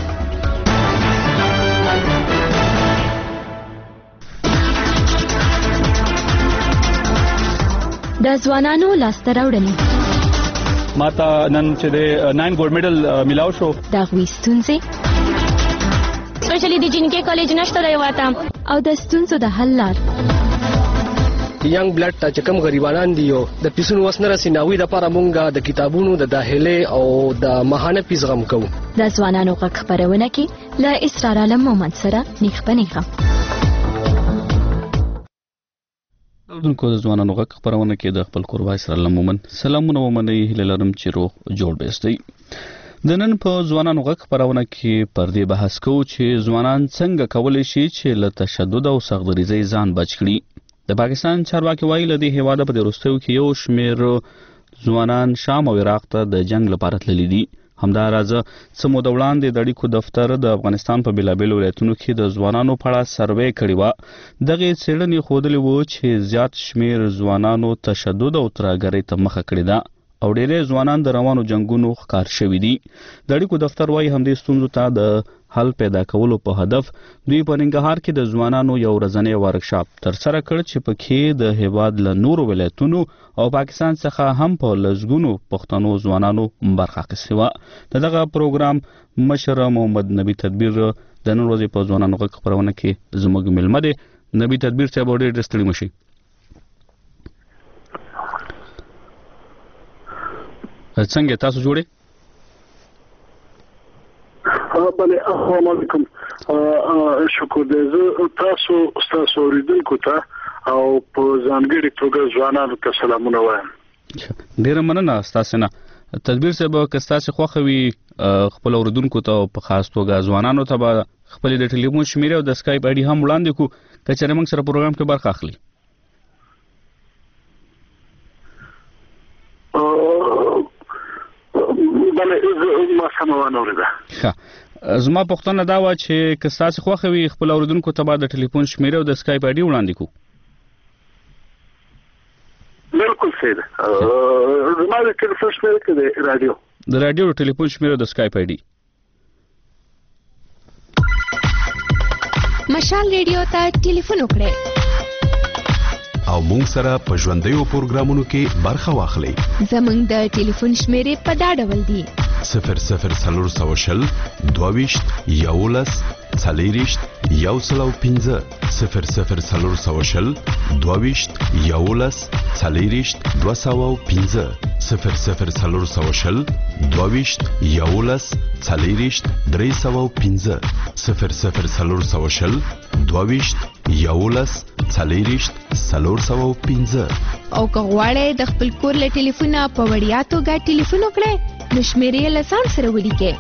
د ځوانانو لاسته راوړنې ماته نن چې د 9 ګولډ میډل ملاو شو دا غوي ستونزې سپیشلی د جنکې کالج نشته دی واته او د ستونزو د حل لار ینګ بلډ ته چې کوم غریبانان دي او د پیسونو وسنه رسیناوي د لپاره مونږه د کتابونو د داخله او د ماهانه پیس غم کوو د ځوانانو غږ خبرونه کې له اسرار عالم مومن سره نیخ پنیخه اوردونکو د ځوانانو غږ خپرونه کې د خپل کور وای سره لمومن سلامونه ومنئ هیله لرم چې روغ جوړ بیستئ. د نن په ځوانانو غږ خپرونه کې پر دې بحث کوو چې ځوانان څنګه کولی شي چې له تشدد او سختدریزۍ ځان بچ کړي. د پاکستان چارواکي وایي له دې هیواده په دې وروستیو کې یو شمېر ځوانان شام او عراق ته د جنگ لپاره تللي دي. همداراز څه موده وړاندې د اړیکو دفتر د افغانستان په بېلابېلو ولایتونو کې د ځوانانو په اړه سروې کړې وه. دغې څېړنې ښودلې وو چې زیات شمېر ځوانانو تشدد او ترهګرۍ ته مخه کړې ده او ډېری ځوانان د روانو جنګونو ښکار شوي دي. د اړیکو دفتر وایي همدې ستونزو ته د حل پیدا کولو په هدف دوی په ننګرهار کې د ځوانانو یو ورځنی ورکشاپ ترسره کړ چې پکې د هیواد له نورو ولایتونو او پاکستان څخه هم په لسګونو پښتنو ځوانانو برخه اخیستې وه. د دغه پروګرام مشر محمد نبی تدبیر د نن ورځې په ځوانانو غږ خپرونه کې زموږ میلمه دی. نبی تدبیر صاحب ډېر ستړي مه شئ. څنګه تاسو جوړې؟ بله السلام علیکم. شکر دی. زه تاسو اوریدونکو ته او په ځانګړي توګه ځوانانو ته سلامونه وایم. ډېره مننه ستاسو نه. تدبیر صاحب که ستاسو خوښه وي خپل اوریدونکو ته په خاص توګه ځوانانو ته به خپلې د ټلیفون شمیرې او د سکایپ آی ډي هم وړاندې کړو که چېرې موږ سره پروګرام کې برخه اخلي. زما پوښتنه دا وه چې که ستاسو خوښه وي خپل اوریدونکو ته به د ټلیفون شمیرې او د سکایپ آی ډي وړاندې کړو. بالکل صحیح ده. زما د ټلیفون شمیره کې د راډیو د ټلیفون شمیره او د سکایپ آی ډي. مشال ریډیو ته ټلیفون وکړئ او مونږ سره په ژوندیو پروګرامونو کې برخه واخلئ. زمونږ د ټلیفون شمیرې په دا ډول دي: 00 22 11 40 105 00 22 11 40 205 00 22 11 40 305 00 22 11 40 305. او که غواړئ د خپل کور له ټلیفونه په وړیا توګه ټلیفون وکړئ نو شمیرې له ځان سره ولیکئ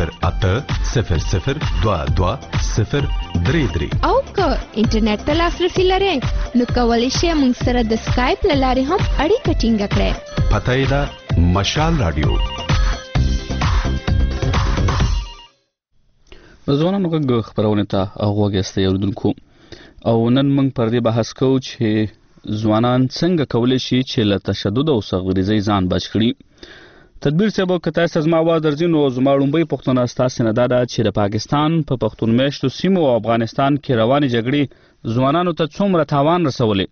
0800 22 033. او که انټرنیټ ته لاسرسي لرئ نو کولی شئ موږ سره د سکایپ له لارې هم اړیکه ټینګه کړئ. پته یې ده مشال راډیو. ځوانانو غږ خپرونې ته غوږ ایستی اوریدونکو او نن موږ پر دې بحث کوو چې ځوانان څنګه کولی شي چې له تشدد او سختدریزۍ ځان بچ کړي. تدبیر صاحب که تاسو زما اواز درځي نو زما لومړۍ پوښتنه ستاسو نه دا ده چې د پاکستان په پښتون میشتو سیمو او افغانستان کې روانې جګړې ځوانانو ته څومره تاوان رسولی؟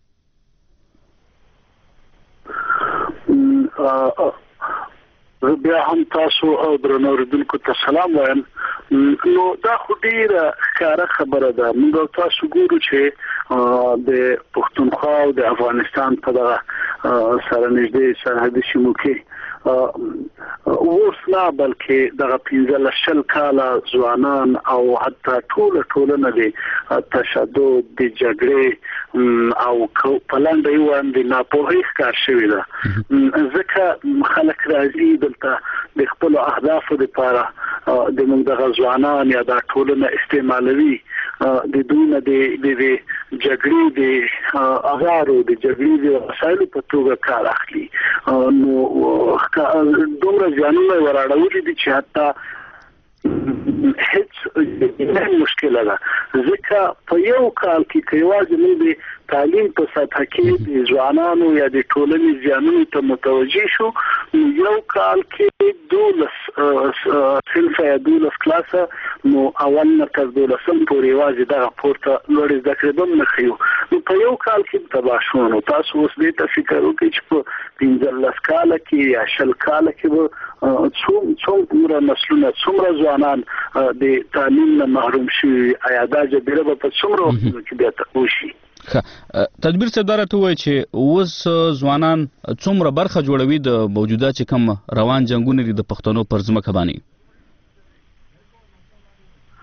بیا هم تاسو او درنو اوریدونکو ته سلام وایم. نو دا خو ډیره ښکاره خبره ده. موږ تاسو ګورو چې د پښتونخوا او د افغانستان په دغه سره نږدې سرحدي سیمو کې اوس نه بلکې دغه 15 کاله ځوانان او حتی ټولنه د تشدد د جګړې او په لنډه یې وایم د ناپوهۍ ښکار شوې ده. ځکه خلک راځي دلته د خپلو اهدافو دپاره د موږ دغه ځوانان یا دا ټولنه استعمالوي د دوی نه د جګړې د اغارو د جګړې د وسایلو په توګه کار اخلي. نو دومره زیانونه وراړولي دي چې حتی هیڅ مشکله ده. ځکه په یو کال کې یوازې موږ د تعلیم په سطح کې د ځوانانو یا د ټولنې زیانونو ته متوجه شو. یو کال کې 12 صنف یا 12 کلاسه نو اول نه تر 12 پورې یوازې دغه پورته لوړې زده کړې به نه ښیو. نو په یو کال کې تباه شو. نو تاسو اوس دې ته فکر وکړئ چې په 15 کاله کې یا 20 کاله کې به څومره نسلونه څومره ځوانان د تعلیم نه محروم شي. آیا دا جبیره به په څومره وختونو کې بیا وشي؟ تدبیر صاحب دا راته ووایي چې اوس ځوانان څومره برخه جوړوي د موجوده چې کوم روان جنګونه دي د پښتنو پر ځمکه باندې؟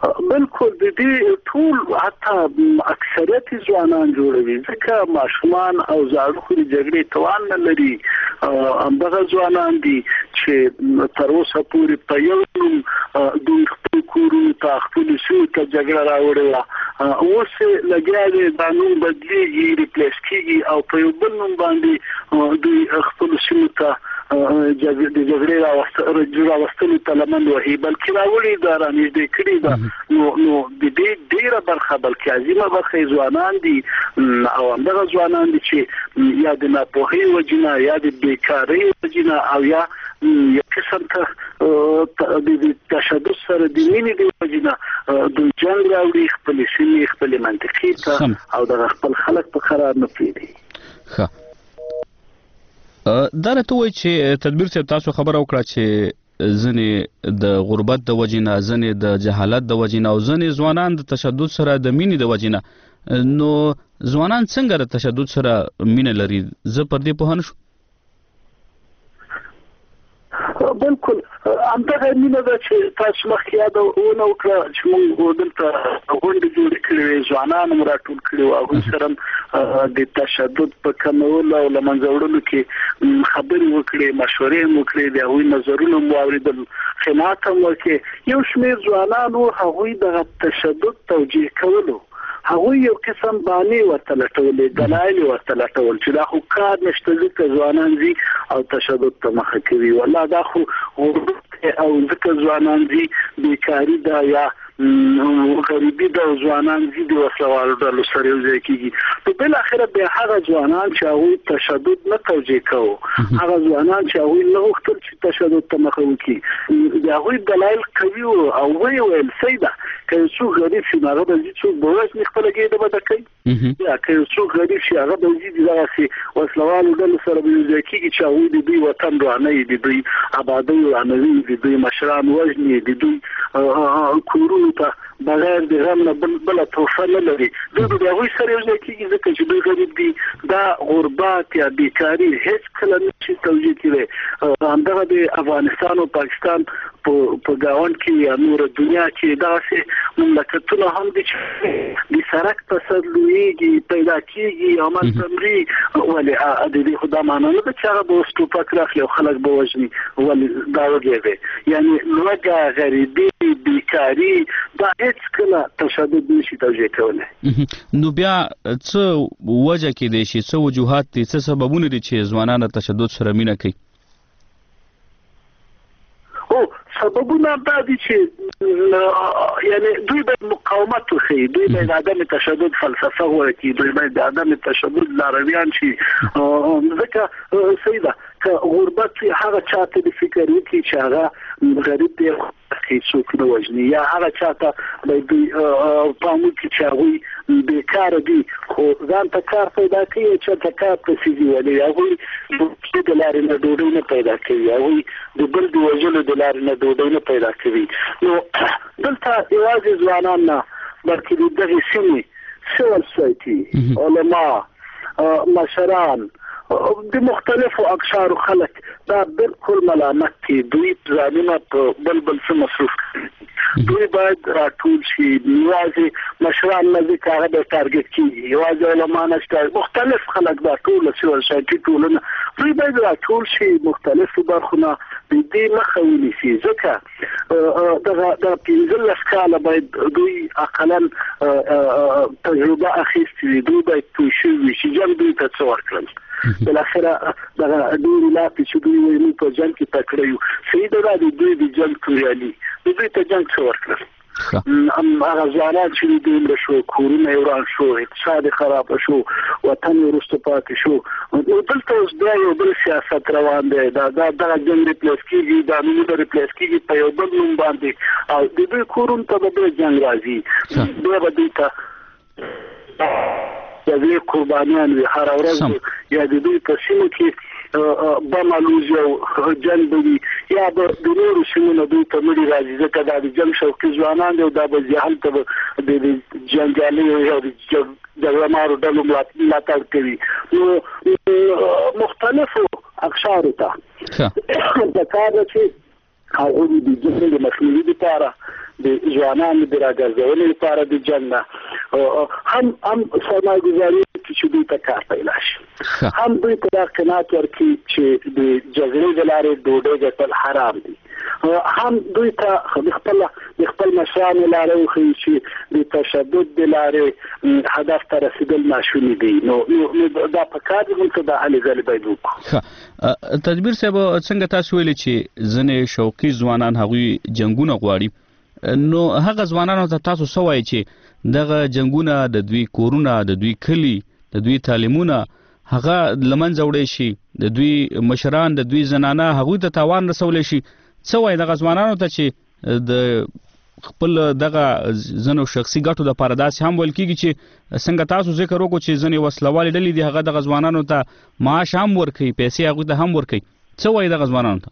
بالکل د دې ټول حتی اکثریت ځوانان جوړوي ځکه ماشومان او زاړه د جګړې توان نه لري همدغه ځوانان دي چې تر اوسه پورې په یو نوم دوی خپل کورونو ته خپل سیمو ته جګړه راوړې اوس لګیا دي دا نوم بدلیږي ریپلیس کیږي او په یو بل نوم باندې دوی خپل سیمو ته د جګړې راوستلو ته لمن وهي بلکې راوړي دا رانږدې کړي ده نو د دې ډېره برخه بلکې عظیمه برخه ځوانان دي او همدغه ځوانان دي چې یا د ناپوهۍ وجنه یا د بیکارۍ وجنه او یا یو قسم ته د تشدد سره د مینې د وجنه د جنګ راوړي خپل سیمې خپل منطقې ته او د خپل خلک په قرار نه پرېږدي. دا راته وایي چې تدبیر صاحب تاسو خبره وکړه چې ځنې د غربت د وجنه ځنې د جهالت د وجنه او ځنې ځوانان د تشدد سره د مینې د وجنه نو ځوانان څنګه د تشدد سره مینه لري زه پر دې پوه نه شوم. بالکل همدغه مینه ده چې تاسو مخکې یادونه وکړه چې موږ دلته غونډې جوړې کړې وې ځوانان هم راټول کړي وو هغوی سره د تشدد په کمولو او له منځه وړلو کې خبرې وکړې مشورې هم وکړې د هغوی نظرونه هم واورېدل خدمات هم وکړې یو شمېر ځوانانو هغوی دغه تشدد توجیه کولو هغوی یو قسم باندې ورته لټولې دلایل ورته لټول چې دا خو کار نشته ځکه ځوانان دي او تشدد ته مخه کوي والله دا خو او ځکه ځوانان دي بیکاري ده یا غریبي د ځوانان دي د وسلوالو ډلو سره یو ځای کېږي په بالاخره بیا هغه ځوانان چې هغوی تشدد نه توجیه کوو هغه ځوانان چې هغوی نه غوښتل چې تشدد ته مخه وکړي د هغوی دلایل قوي وو او ویې ویل سیده که یو څوک غریب شي نو هغه به ځي څوک به وژني خپله ګېډه به ډکوي یا که یو څوک غریب شي هغه به ځي دغسې وسلوالو ډلو سره به یو ځای کېږي چې هغوی د دوی وطن ورانوي د دوی ابادۍ ورانوي د دوی مشران وژني د دوی کورونو ته بغیر د غم نه بله تحفه نه لري دوی به د هغوی سره یو ځای کېږي ځکه چې دوی غریب دي دا غربت یا بیکاري هېڅ کله نشي توجیه کېدی همدغه د افغانستان او پاکستان په ګاونډ کې یا نوره دنیا کې دغسې مملکتونه هم دي چې د سړک په سر لویږي پیدا کېږي او هلته مري ولې د دې خو دا معنی نه ده چې هغه به اوس ټوپک راخلي او خلک به وژني ولې دا وږی دی یعنې لوږه غریبي بیکاري دا هېڅ کله تشدد نشي توجیه کولی. نو بیا څه وجه کېدی شي څه وجوهات دي څه سببونه دي چې ځوانان د تشدد سره مینه کوي؟ سببونه دا دي چې یعنی دوی باید مقاومت وښیي دوی باید عدم تشدد فلسفه غوره کړي دوی باید د عدم تشدد لارویان شي ځکه صحیح ده که غربت هغه چاته د فکر وکړي چې هغه غریب دی څوک نه وژني یا هغه چاته باید دوی پام وکړي چې هغوی بیکاره دي خو ځان ته کار پیدا کوي چې ته کار پسې ولې هغوی د لارې نه ډوډۍ نه پیدا کوي هغوی د بل د وژلو د لارې نه ډوډۍ نه پیدا کوي نو دلته یوازې ځوانان نه بلکې د دغې سیمې سیول سوسایټي علما مشران د مختلفو اقشارو خلک دا بالکل ملامت دي دوی ځانونه په بل څه مصروف کوي دوی باید راټول شي یوازې مشران نه دي که هغه به ټارګټ کېږي یوازې علما نشته مختلف خلک دا ټوله سیول سوسایټي ټولنه دوی باید راټول شي مختلفو برخو نه د دې مخه ونیسي ځکه دغه 15 کاله باید دوی اقلا تجربه اخیستې وي دوی باید پوه شوي وي چې جنګ دوی ته څه ورکړل بالاخره دغه ډېرې لاپې چې دوی وایي موږ په جنګ کې تکړه یو صحیح ده دا د دوی د جنګ توریالي دوی ته جنګ څه ورکړل هغه ځوانان چې دوی مړه شو کورونه یې وران شو اقتصاد یې خرابه شو وطن یې وروسته پاتې شو نو دلته اوس بیا یو بل سیاست روان دی دغه جنګ ریپلیس کېږي دا نومونه ریپلیس کېږي په یو بل نوم باندې او د دوی کورونو ته به بیا جنګ راځي بیا به دوی ته یوې قربانیان وي هره ورځ یا د دوی په سیمو کې بم الوزي او جنګ به وي یا به د نورو سیمو نه دوی ته مړي راځي ځکه دا د جنګ شوقي ځوانان دي او دا به ځي هلته به د جنګیالیو یا د جګړه مارو ډلو ملاتړ کوي نو مختلفو اقشارو ته د کار ده چې هغوی د جنګ د مخنیوي لپاره د ځوانانو د راګرځولو لپاره د جنګ هم سرمایه‌ګذاري چې دوی ته کار پیدا شي هم دوی ته دا قناعت ورکړي چې د جګړې د لارې ډوډۍ ګټل حرام دي هم دوی ته د خپل مشرانو لارې وښیي چې د تشدد د لارې هدف ته رسیدل ناشوني دي نو دا په کار دی چې دا هلې ځلې باید وکړو. تدبیر صاحب څنګه تاسو ویلي چې ځینې شوقي ځوانان هغوی جنګونه غواړي نو هغه ځوانانو ته تاسو څه وایي چې دغه جنګونه د دوی کورونه د دوی کلي د دوی تعلیمونه هغه لمنځه وړی شي د دوی مشران د دوی زنانه هغوی ته تاوان رسولی شي څه وایي دغه ځوانانو ته چې د خپل دغه ځینو شخصي ګټو دپاره داسې هم ویل کېږي چې څنګه تاسو ذکر وکړو چې ځینې وسلوالې ډلې دي هغه دغه ځوانانو ته معاش هم ورکوي پیسې هغوی ته هم ورکوي څه وایي دغه ځوانانو ته؟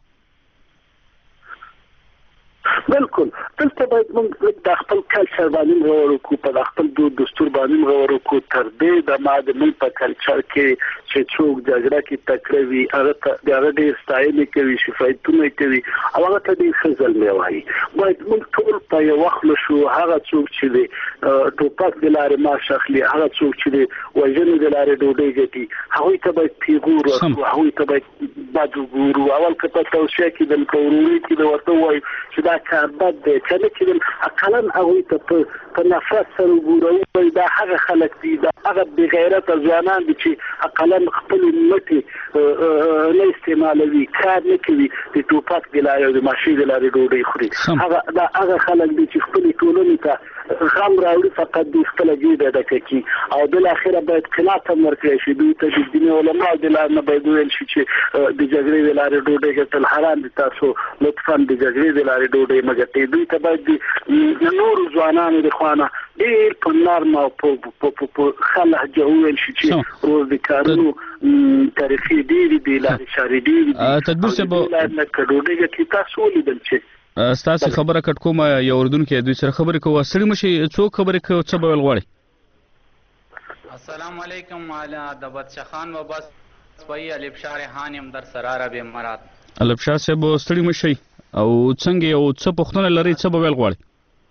بالکل دلته باید موږ د خپل کلچر باندې غور وکړو په خپل دود دستور باندې غور وکړو تر دې د ما د ملک په کلچر کې چې څوک جګړه کې تکړه وي هغه ډېر ستاینه کوي شفایتونه کوي او هغه ته ډېر ښه ځلمی وایي باید موږ ټول په یو وخت شو هغه څوک چې د ټوپک د لارې معاش اخلي هغه څوک چې د وژنې د لارې ډوډۍ ګټي هغوی ته باید پیغور ورکړو هغوی ته باید بد وګورو اول که په توصیه کېدل په ورورۍ کېدل ورته ووایو چې دا کار بد دی که نه کېدل اقلا هغوی ته په نفرت سره وګورو دا هغه خلک دي دا هغه بېغیرته ځوانان دي چې اقلا خپلې مټې نه استعمالوي کار نه کوي د ټوپک د لارې او د ماشین د لارې ډوډۍ خوري دا هغه خلک دي چې خپلې ټولنې ته غم راوړي فقط دوی خپله ګېډه ډکه کړي او بالاخره باید قناعت هم ورکړی شي دوی ته د دیني علماو د لارې نه باید وویل شي چې د جګړې د لارې ډوډۍ ګټل حرام دي تاسو لطفا د جګړې د لارې ډوډۍ مه ګټئ دوی ته باید د نورو ځوانانو د خوا نه ډېر په نرمه او په ښه لهجه وویل شي چې روزګارونو طریقې ډېرې دي لارې چارې ډېرې دي تدبیر صاحب نه که ډوډۍ ګټي تاسو ولیدل چې ستاسو خبره کټ کومه یو اردوونکی دوی سره خبرې کوو ستړي مشي څوک خبرې کوي څه به ویل غواړي؟ السلام علیکم د بدشخان و بس پای الفشار خان يم در سراره به مراد الفشار صاحب ستړي مشي او څنګه یو څه پوښتنه لري څه به ویل غواړي؟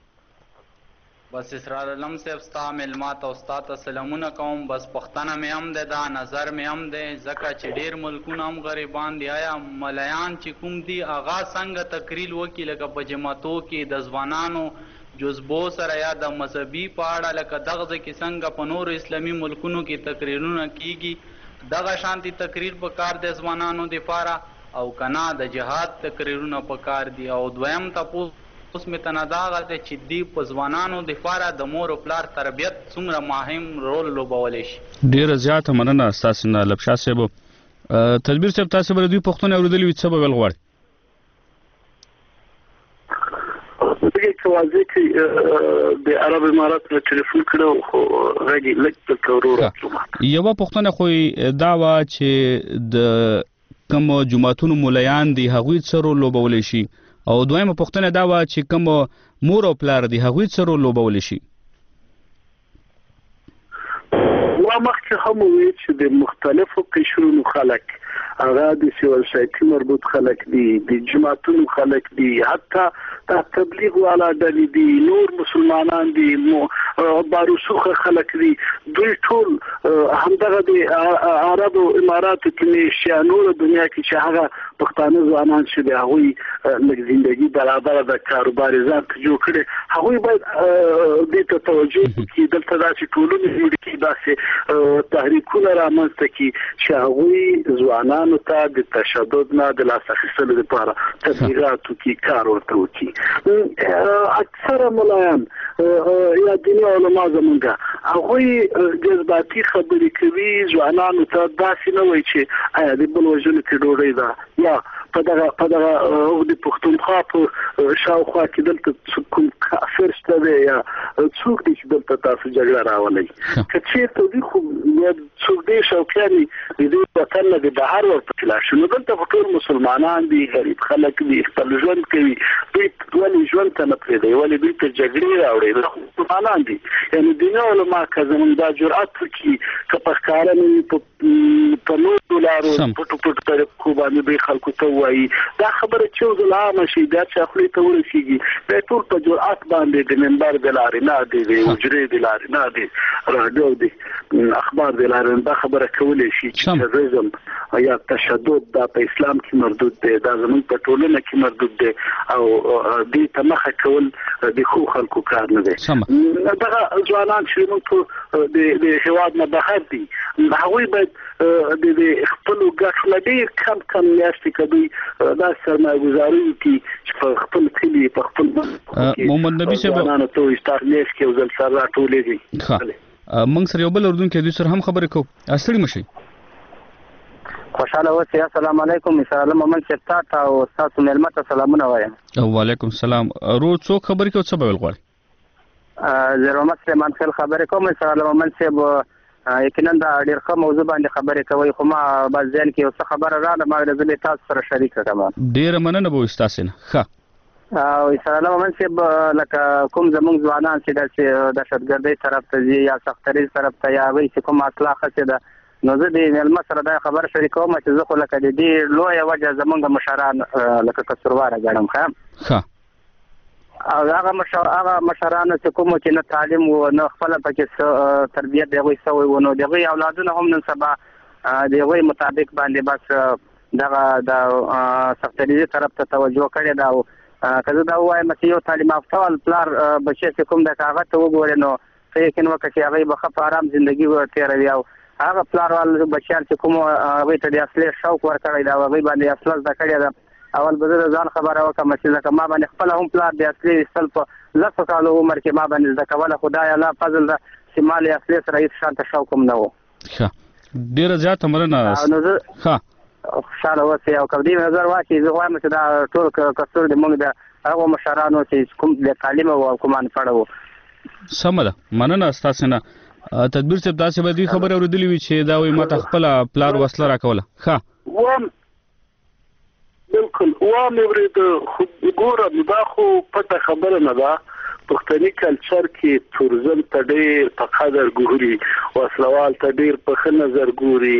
بس اسرار علم صاحب ستا ملمات او استاد سلامونه کوم بس پښتنه مې هم ده دا نظر مې هم ده ځکه چې ډیر ملکونه هم غریبان دي آیا ملایان چې کوم دي اغا څنګه تقریر وکي لکه په جماعتو کې د ځوانانو جذبو سره یا د مذهبي په اړه لکه دغه کې څنګه په نور اسلامي ملکونو کې تقریرونه کیږي دغه شانتي تقریر په کار د ځوانانو لپاره او کنا د جهاد تقریرونه په کار دي او دویم تاسو اوس می تناداغه چې دی په ځوانانو د لپاره د مور او پلار تربیت څومره مهم رول لوبولی شي. ډیره زیاته مننه ستاسو نه لبشا صاحب. تدبیر صاحب تاسو به دوی پښتون اوریدلی وي څه به ویل غواړئ؟ دغه توازی کې د عرب امارات له ټلیفون کړو خو غږی لږ تکرور راځم. یو پښتون خو دا وا چې د کوم جماعتونو مولایان دي هغوی څه رول لوبولی شي او دویمه پوښتنه دا و چې کوم مور او پلار دي هغوی څه رول لوبولی شي؟ ما مخکې هم وویل چې د مختلفو قشرونو خلک هغه د سیول سایټي مربوط خلک دي د جماعتونو خلک دي حتی د تبلیغ والا ډلې دي نور مسلمانان دي باروسوخه خلک دي دوی ټول همدغه د عربو اماراتو کې شانور دنیا کې چې هغه پښتانه ځوانان چې د هغوی لږ ژوندۍ برابر د کاروبار ځان ته جوړ کړي هغوی باید دې ته توجه وکړي دلته داسې ټولنې جوړې کړي داسې تحریکونه رامنځته کړي چې هغوی ځوانانو ته د تشدد نه د لاس اخیستلو لپاره تبلیغات وکړي کار ورته وکړي. اکثره ملایان یا دیني علما زمونږ هغوی جذباتي خبرې کوي ځوانانو ته داسې نه وایي چې آیا د بل وژنو کې ډوډۍ ده یا په دغه د پښتونخوا په شاوخوا کې دلته کوم کافر شته دی یا څوک دی چې دلته تاسو جګړه راولئ که چېرته دوی خو څوک دی شوقیان د دوی وطن نه د بهر ورته لاړ شي نو دلته خو ټول مسلمانان دي غریب خلک دي خپل ژوند کوي دوی ولې ژوند ته نه پرېږدي ولې دوی ته جګړې راوړي دا مسلمانان دي یعنې دیني علما که زموږ دا جرأت وکړي که په ښکاره نه وي په نورو دولارو پټ طریقو باندې به خلکو ته وایي دا خبره چې ظلم شي دا چې خپل ته ورسیږي په ټول په جرأت باندې د منبر د لارې نه دی د حجرې د لارې نه دی راډیو دی اخبار د لارې دا خبره کولای شي چې تروریزم یا تشدد دا په اسلام کې مردود دی دا زموږ په ټولنه کې مردود دی او دې ته مخه کول د خو خلکو کار نه دی دا ځوانان چې موږ د هواد نه بهر دي هغوی باید د خپل ګټو لدی کم میاشتې کوي دا سرمایه‌ګذاري چې په خپل کلی په خپل محمد نبی صاحب نه ته استارلیس کې وزل سره راټولې دي موږ سره یو بل اردن کې د سر هم خبرې کوو اصلي مشي خوشاله اوسئ السلام علیکم انشاءالله محمد شفاعت او تاسو ملمت سلامونه وایم وعلیکم السلام رو څو خبرې کوو څه به وغواړي زه محمد سلیمان خیل خبرې کوم انشاءالله محمد صاحب یقینا دا ډېر ښه موضوع باندې خبرې کوي خو ما بس ځین کې اوس خبره راغله ما د زبې تاسو سره شریک کړم ډېر مننه به تاسو نه ښه او انشاءالله محمد صاحب لکه کوم زموږ ځوانان چې د دهشتګردۍ طرف ته ځي یا سختریز طرف ته یا وایي چې کوم اصلاح څه ده نو زه د مېلمه سره دا خبره شریکوم چې زه خو لکه د دې لویه وجه زموږ مشران لکه قصورواره ګڼم ښه او هغه مشرانو چې کوم چې نه تعلیم و نه خپل پکې تربیت دی وي سوی و نو دغه اولادونه هم نن سبا دغه مطابق باندې بس دغه د سختریزي طرف ته توجه کړي دا کله دا وایم چې یو تعلیم یافته پلار بچی چې کوم د کاغذ ته وګوري نو فکر وکړي چې هغه به په آرام ژوندۍ تیروي او هغه پلار ول بچیان چې کوم هغه ته د اصلي شوق ورکړي دا هغه باندې اصل د کړي دا اول به ځان خبره وکم چې ځکه ما باندې خپل هم پلار د اصلي استل په لږ کالو عمر کې ما باندې د کوله خدای الله فضل د شمال اصلي سره هیڅ شانته شوقم نه و ښه ډیره زیاته مننه ښه خوشاله اوسئ او کبدي نظر واچي زه وایم چې دا ټول کسر د موږ د هغه مشرانو چې کوم د تعلیم او کومان پړو سم ده مننه تاسو نه تدبیر څه تاسو به دې خبره اوریدلې وي چې دا وي ماته خپل پلار وسله راکوله ښه بالکل مې ورید خو ګوره دا خو پټه خبره نه ده پښتني کلچر کې تورزم ته ډېر په قدر ګوري وسلوال ته ډېر په ښه نظر ګوري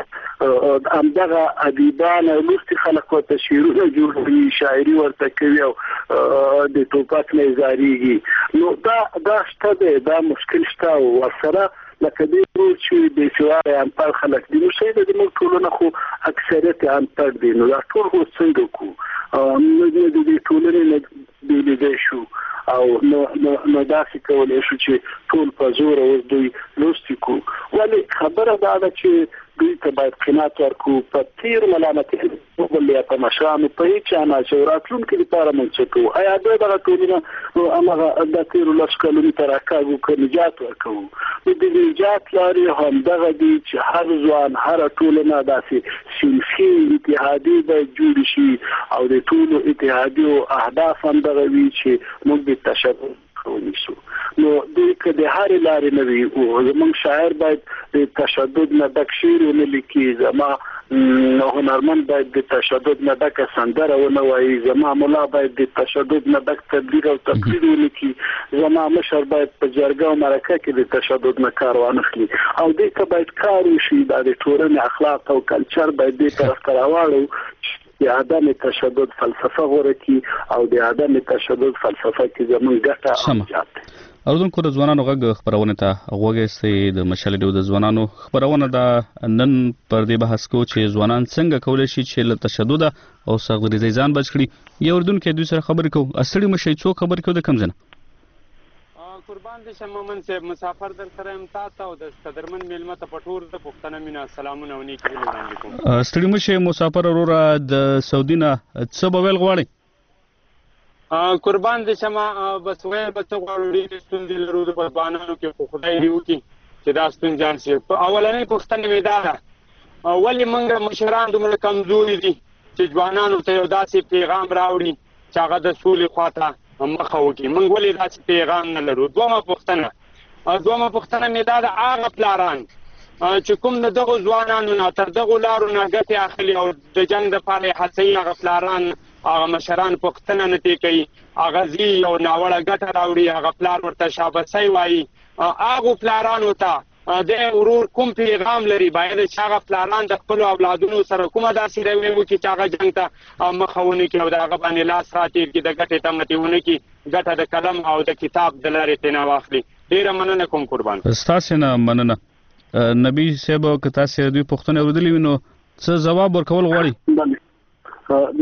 همدغه ادیبان او لوستي خلک ورته شعرونه جوړوي شاعري ورته کوي او د ټوپک نه ځاریږي نو دا شته دی دا مشکل شته او ورسره لکه دې چې د سواره انپړ خلک دي نو شي د موږ ټولنه خو اکثریت انپړ دي نو دا ټول خو څنګه کو نو د ټولنې نه دی شو او نو داسې کولای شو چې ټول په زور او دوی لوستي کو ولی خبره دا ده چې دوی ته باید قناعت ورکو په تیر ملامتي وګړي په مشرانو په هیڅ نه چې راتلونکي لپاره مونږ څه کوو آیا دغه ټولنه نو هغه د تیر لښکلو تر راکاږو که نجات ورکو نو د نجات لارې هم دغه دي چې هر ځوان هر ټولنه داسې صنفي اتحادیه باید جوړ شي او د ټولو اتحادیو اهداف هم دغه وي چې موږ د تشدد ونیسو نو دوی که د هرې لارې نه وي او زموږ شاعر باید د تشدد نه ډک شعر ونه لیکي زما هنرمند باید د تشدد نه ډکه سندره ونه وایي زما ملا باید د تشدد نه ډک تبلیغ او تقریر ولیکي زما مشر باید په جرګه او مرکه کې د تشدد نه کار وانخلي او دې ته باید کار وشي دا د ټولنې اخلاق او کلچر باید دې طرف ته راواړو د عدم تشدد فلسفه غوره کی او د عدم تشدد فلسفه کې زموږ ګټه اوجات اردوونکو د ځوانانو غږ خبرونه ته غوږی د مشال ډیو د ځوانانو خبرونه دا نن پر دې بحث کو چې ځوانان څنګه کولای شي چې له تشدد او سختګریزۍ ځان بچ کړي یو اردوونکو دوی سره خبرې کوو اصلي مشي څو خبرې کوو د کم ځنه قربان دې شم مومن صاحب مسافر در سره امتاز او د قدرمن میلمه ته پټور د پښتنه مینا سلامونه ونی کې وړاندې کوم ستړي مشه مسافر وروره د سعودي نه څه به ویل غواړي قربان دې شم بس وې بچو غوړي ستوندې لرو د ځوانانو کې په خدای دی وکي چې دا ستون ځان سي اولنې پښتنه ویداره ولی منګه مشران دومره کمزوري دي چې ځوانانو ته یو داسې پیغام راوړي چې هغه د سولې خواته مخه وکړي موږ ولې داسې پیغام نه لرو دومره پوښتنه مې دا د هغه پلاران چې کوم د دغو ځوانانو نه تر دغو لارو نه ګټې اخلي او د جنګ دپاره یې هڅوي هغه پلاران هغه مشران پوښتنه نه ترې کوي هغه ځي یو ناوړه ګټه راوړي هغه پلار ورته شابسۍ وایي هغو پلارانو ته د ورور کوم پیغام لري باید چې هغه پلانان د خپل اولادونو سره کومه داسې رویه وکړي چې هغه جنګ ته مخه ونه کړي او د هغه باندې لاس راتېر کړي د ګټې تمتې ونه کړي ګټه د قلم او د کتاب د لارې ترې واخلي. ډېره مننه کوم قربان. ستاسې نه مننه. نبی صاحب که تاسې دوی پوښتنې اورېدلې وي نو څه ځواب ورکول غواړي؟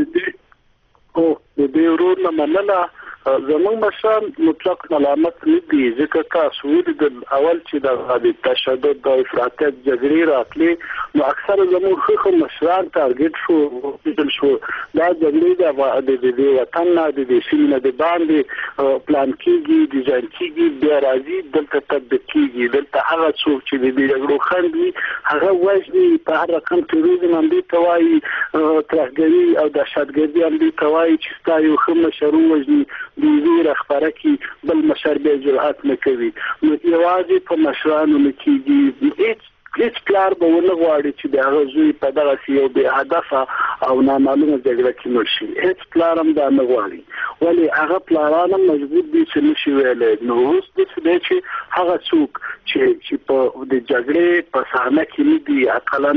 د دې ورور نه مننه. زمونږ مشران مطلق ملامت نه دي ځکه تاسو ولیدل اول چې د تشدد د افراطیت جګړې راتلې نو اکثره زموږ خو مشران ټارګټ شو ولیدل شو دا جګړې د وطن نه د سیمې نه د باندې پلان کېږي ډیزاین کېږي بیا راځي دلته تطبیق کېږي دلته هغه څوک چې د جګړو خنډ وي هغه وژني په هر رقم تروریزم هم دې ته وایي ترهګري او دهشتګردي هم دې ته وایي چې ستا یو ښه مشر ووژني ویره خبره کی بل مشر به جرأت نه کوي نو یوازې په مشرانو نه کیږي هیڅ پلار به ونه غواړي چې د هغه زوی په دغه یو بې هدفه او نامعلومه جګړه کې مړ شي هیڅ پلار هم دا نه غواړي ولې هغه پلاران هم مجبور دي چې نشي ویلی نو اوس داسې دی چې هغه څوک چې په د جګړې په صحنه کې نه دي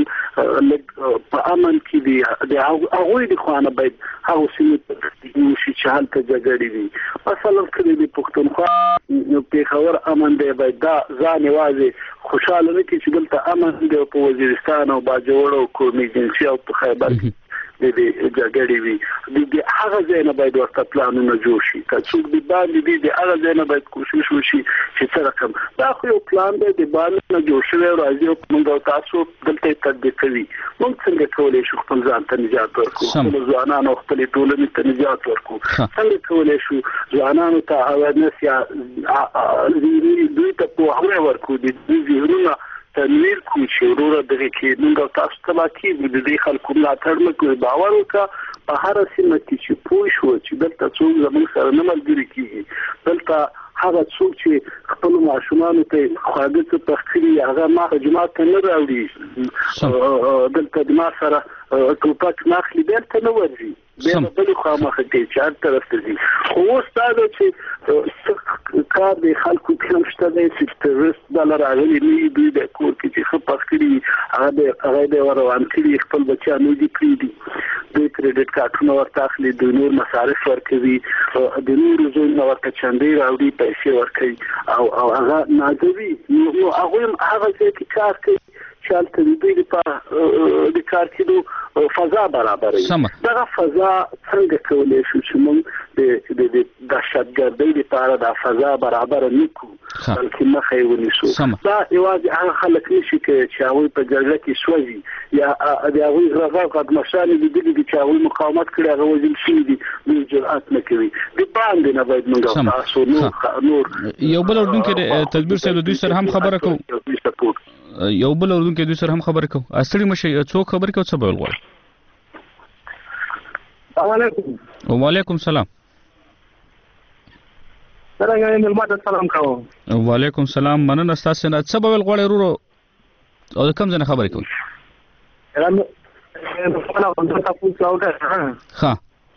اقلا په امن کې دي د هغوی د خوا نه باید هغه سیمې ته وشي چې هلته جګړې دي مثلا که د پښتونخوا پېښور امن دی باید دا ځان یوازې خوشحاله نه کړي چې دلته امن دی په وزیرستان او باجوړ او کومې جنسي او په خیبر کې د جګړې وي د هغه ځای نه باید ورته پلانونه جوړ شي که څوک د باندې دي د هغه ځای نه باید کوشش وشي چې څه رقم دا خو یو پلان دی د باندې نه جوړ شوی راځي او موږ او تاسو دلته تطبیق کوي موږ څنګه کولی شو خپل ځان ته نجات ورکړو خپل ځوانانو خپل ټولنې ته نجات ورکړو څنګه کولی شو ځوانانو ته اویرنس یا دوی ته پوهاوی ورکړو د دوی ذهنونه تنویر کو چې وروره دغه کې موږ تاسو ته باندې د دې خلکو ملاتړ وکړو باور وکړه په هر سیمه کې چې پوه شو چې دلته څوک زموږ سره نه ملګري کیږي دلته هغه څوک چې خپل ماشومان ته خواږه څه پخکړي هغه ما جماعت ته نه راوړي دلته د ما سره ټوپک ناخلي بیرته نه ورځي بیا بل خو مخه کې چار طرف ته دي خو اوس دا چې کار د خلکو کې مشته دی چې تروریست د راغلي نه دی د کور کې چې خپل کړی هغه د روان کړي خپل بچیانو دي کړی دي د کریډټ کارتونو ورته اخلي د نور مصارف ورکوي د نور زوی ورته چندې راوړي پیسې ورکوي او هغه ناځوي نو هغه چې کار کوي شالته دوی د کار کېدو فضا برابروي دغه فضا څنګه کولی شو چې موږ د دهشتګردۍ لپاره دا فضا برابر نه کړو بلکې مخه یې ونیسو دا یوازې هغه خلک نشي کولی چې هغوی په جګړه کې سوځي یا د هغوی غږ مشران لیدلي دي چې هغوی مقاومت کړی هغه وژل شوي دي دوی جرأت نه کوي د باندې نه باید موږ تاسو نور یو بل اردونکي تدبیر صاحب دوی سره هم خبره کوو یو بل اردونکي دوی سره هم خبرې کوو اصلي مشي څوک خبرې کوي څه بول غواړي وعلیکم سلام څنګه یې ملمات سلام کوم وعلیکم سلام مننه تاسو نه څه بول غواړي ورو او کوم ځنه خبرې کوي ها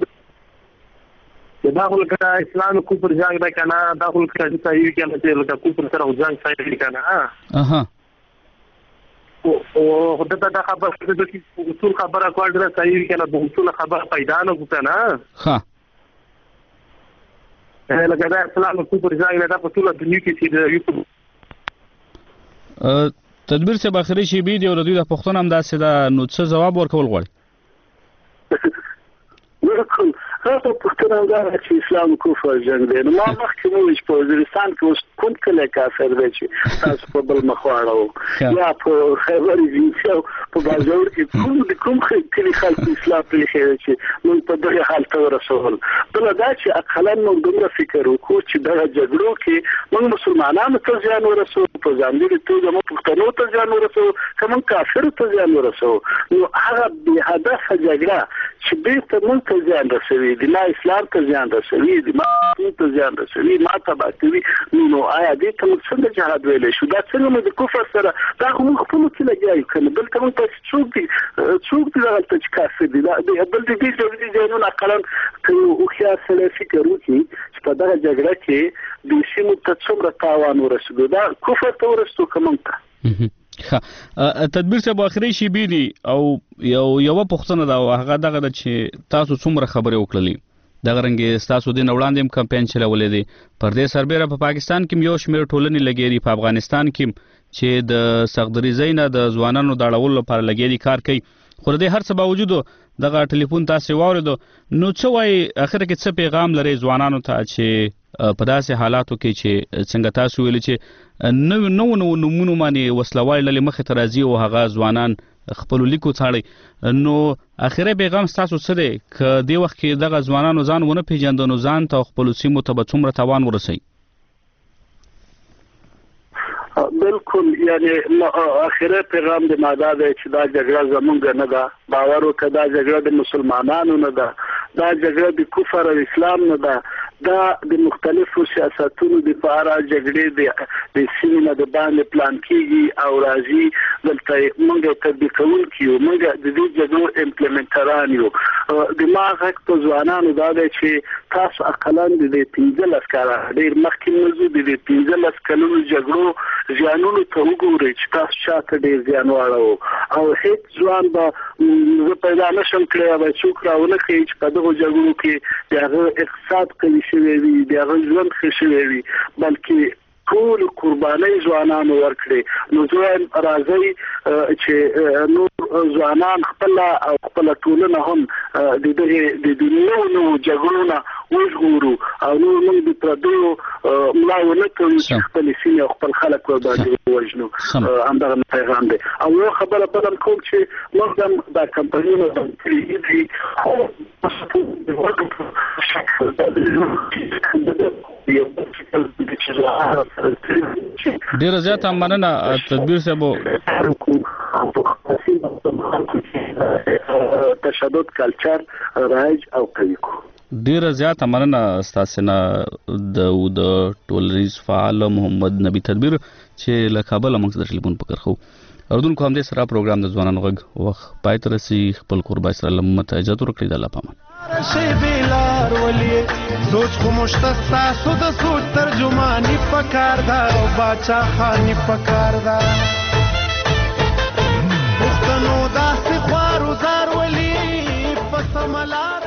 دا خو لکه اسلام کوپر ځای دا کنه دا خو لکه چې یو کنه چې لکه کوپر سره ځان ځای کنه اها او دا خبره د اصول خبره کول دا صحیح کنه د اصول خبره پیدا نه وکنه ها لکه دا اسلام کوپر ځای دا په ټول دنیا کې چې یو تدبیر څه باخري شي بي دی او دوی د پښتون هم داسې دا نو څه جواب ورکول غواړي هغه پښتون دا چې اسلام کفر جنگ دی نو ما مخکې مو چې په وزیرستان کې اوس کوم کله کافر دی چې تاسو په بل مخواړو یا په خیبر جنسي په باجوړ کې کوم کلی خلک اسلام په خیر چې موږ په دغه حالت ورسول بل دا چې اقلا موږ دومره فکر وکړو چې دغه جګړو کې موږ مسلمانانو ته ځان ورسول په ځانګړي توګه موږ پښتنو ته ځان ورسول کوم کافر ته ځان ورسول نو هغه به هدف جګړه چې بیرته موږ ته ځان رسوي د ما اسلام ته ځان رسوي د ما ته ځان رسوي ما تبع کوي نو آیا دې ته موږ څنګه جهاد ویلی شو دا څنګه موږ د کفر سره دا خو موږ خپلو کې لګیا یو که نه بلته موږ ته څوک دي دغلته چې کافر دي بل د دې ډولي ځایونو اقلا که یو هوښیار سړی فکر وکړي چې په دغه جګړه کې د سیمو ته څومره تاوان ورسېدو دا کفر ته ورسېدو که موږ ته تدبیر څه باخري شي بيدي او یو پښتنه دا هغه دغه چې تاسو څومره خبرې وکړلې دغه رنګ تاسو د نوړاندې کمپاین چلولې دي پر دې سربېره په پاکستان کې یو شمېر ټولنې لګېري په افغانستان کې چې د سغدریزۍ نه د ځوانانو د اړولو لپاره لګېري کار کوي خو د هر څه باوجود دغه ټلیفون تاسو واوریدو نو څه وایي اخر کې څه پیغام لري ځوانانو ته چې په داسې حالاتو کې چې څنګه تاسو ویل چې نو نمونه باندې وسلوال لري مخه ترازی او هغه ځوانان خپل لیکو څاړي نو اخیری پیغام تاسو څه دی ک دې وخت کې دغه ځوانانو ځان ونه پیژندنو ځان ته خپل سیمو ته به څومره توان ورسي بالکل یعنی اخیری پیغام د ماده ده چې دا جګړه زمونږ نه ده باور وکړه دا جګړه د مسلمانانو نه ده دا جګړه د کفر او اسلام نه ده دا د مختلفو سیاستونو د لپاره جګړې د سیمه د باندې پلان کیږي او راځي دلته موږ تطبیق کوونکو موږ د دې جګړو امپلیمنټران یو د ما غږ په ځوانانو دا دی چې تاسو اقلن د 15 کال ډیر مخکې موضوع د 15 کلونو جګړو ځانونو ته وګورئ چې تاسو چاته ډیر ځان واړو او هیڅ ځوان به پیدا نشم کړی او څوک راونه کوي چې په دغه جګړو کې دغه اقتصاد کوي شوی وي دغه ژوند ښه شوی وي بلکې ټول قرباني ځوانانو ورکړي نو ځوان راځي چې نور ځوانان خپل او خپل ټولنه هم د دې نو جګړو وژغورو او نو موږ د پردو ملاونه کوي چې خپل سینې او خپل خلک ورباندې وژنو همدغه پیغام دی او یو خبره بلم کوم چې موږ هم دا کمپاینونه د کلیدي ډیر زیات مننه تدبیر صاحب تشدد کلچر رایج او کوي ډیر زیات مننه تاسو نه د ټولریز فعال محمد نبی تدبیر چې له کابل موږ سره ټلیفون پکړو اردوونکو هم دې سره پروګرام د ځوانانو غږ وخت پای تر سي خپل قربای سره لمت اجازه ورکړي د الله پامان شي بلار ولي سوچ خو مشتستا سو د سوچ ترجمانی پکار دا او باچا خانی پکار دا پښتنو داسې خوارو زار ولي پسملار